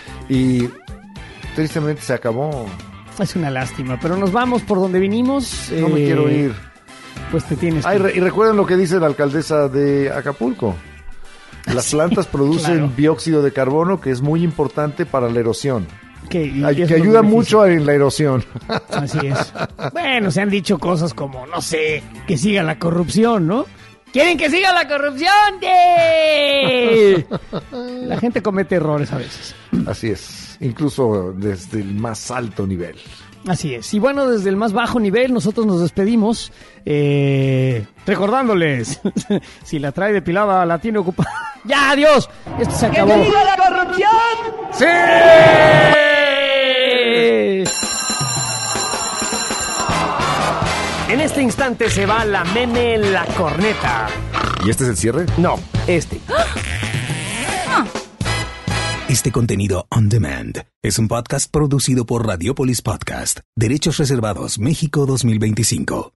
Y tristemente se acabó. Es una lástima, pero nos vamos por donde vinimos. No me eh, quiero ir. Pues te tienes Ay, que... re- y recuerden lo que dice la alcaldesa de Acapulco. Las plantas producen claro. dióxido de carbono, que es muy importante para la erosión. Que, y Ay, eso que es ayuda beneficio. mucho en la erosión. Así es. Bueno, se han dicho cosas como, no sé, que siga la corrupción, ¿no? ¿Quieren que siga la corrupción? ¡Sí! La gente comete errores a veces. Así es, incluso desde el más alto nivel. Así es. Y bueno, desde el más bajo nivel nosotros nos despedimos eh, recordándoles, si la trae depilada la tiene ocupada. ¡Ya, adiós! Esto se acabó. ¡Que siga la corrupción! ¡Sí! En este instante se va la meme La Corneta. ¿Y este es el cierre? No, este. Este contenido on demand es un podcast producido por Radiopolis Podcast. Derechos reservados México dos mil veinticinco.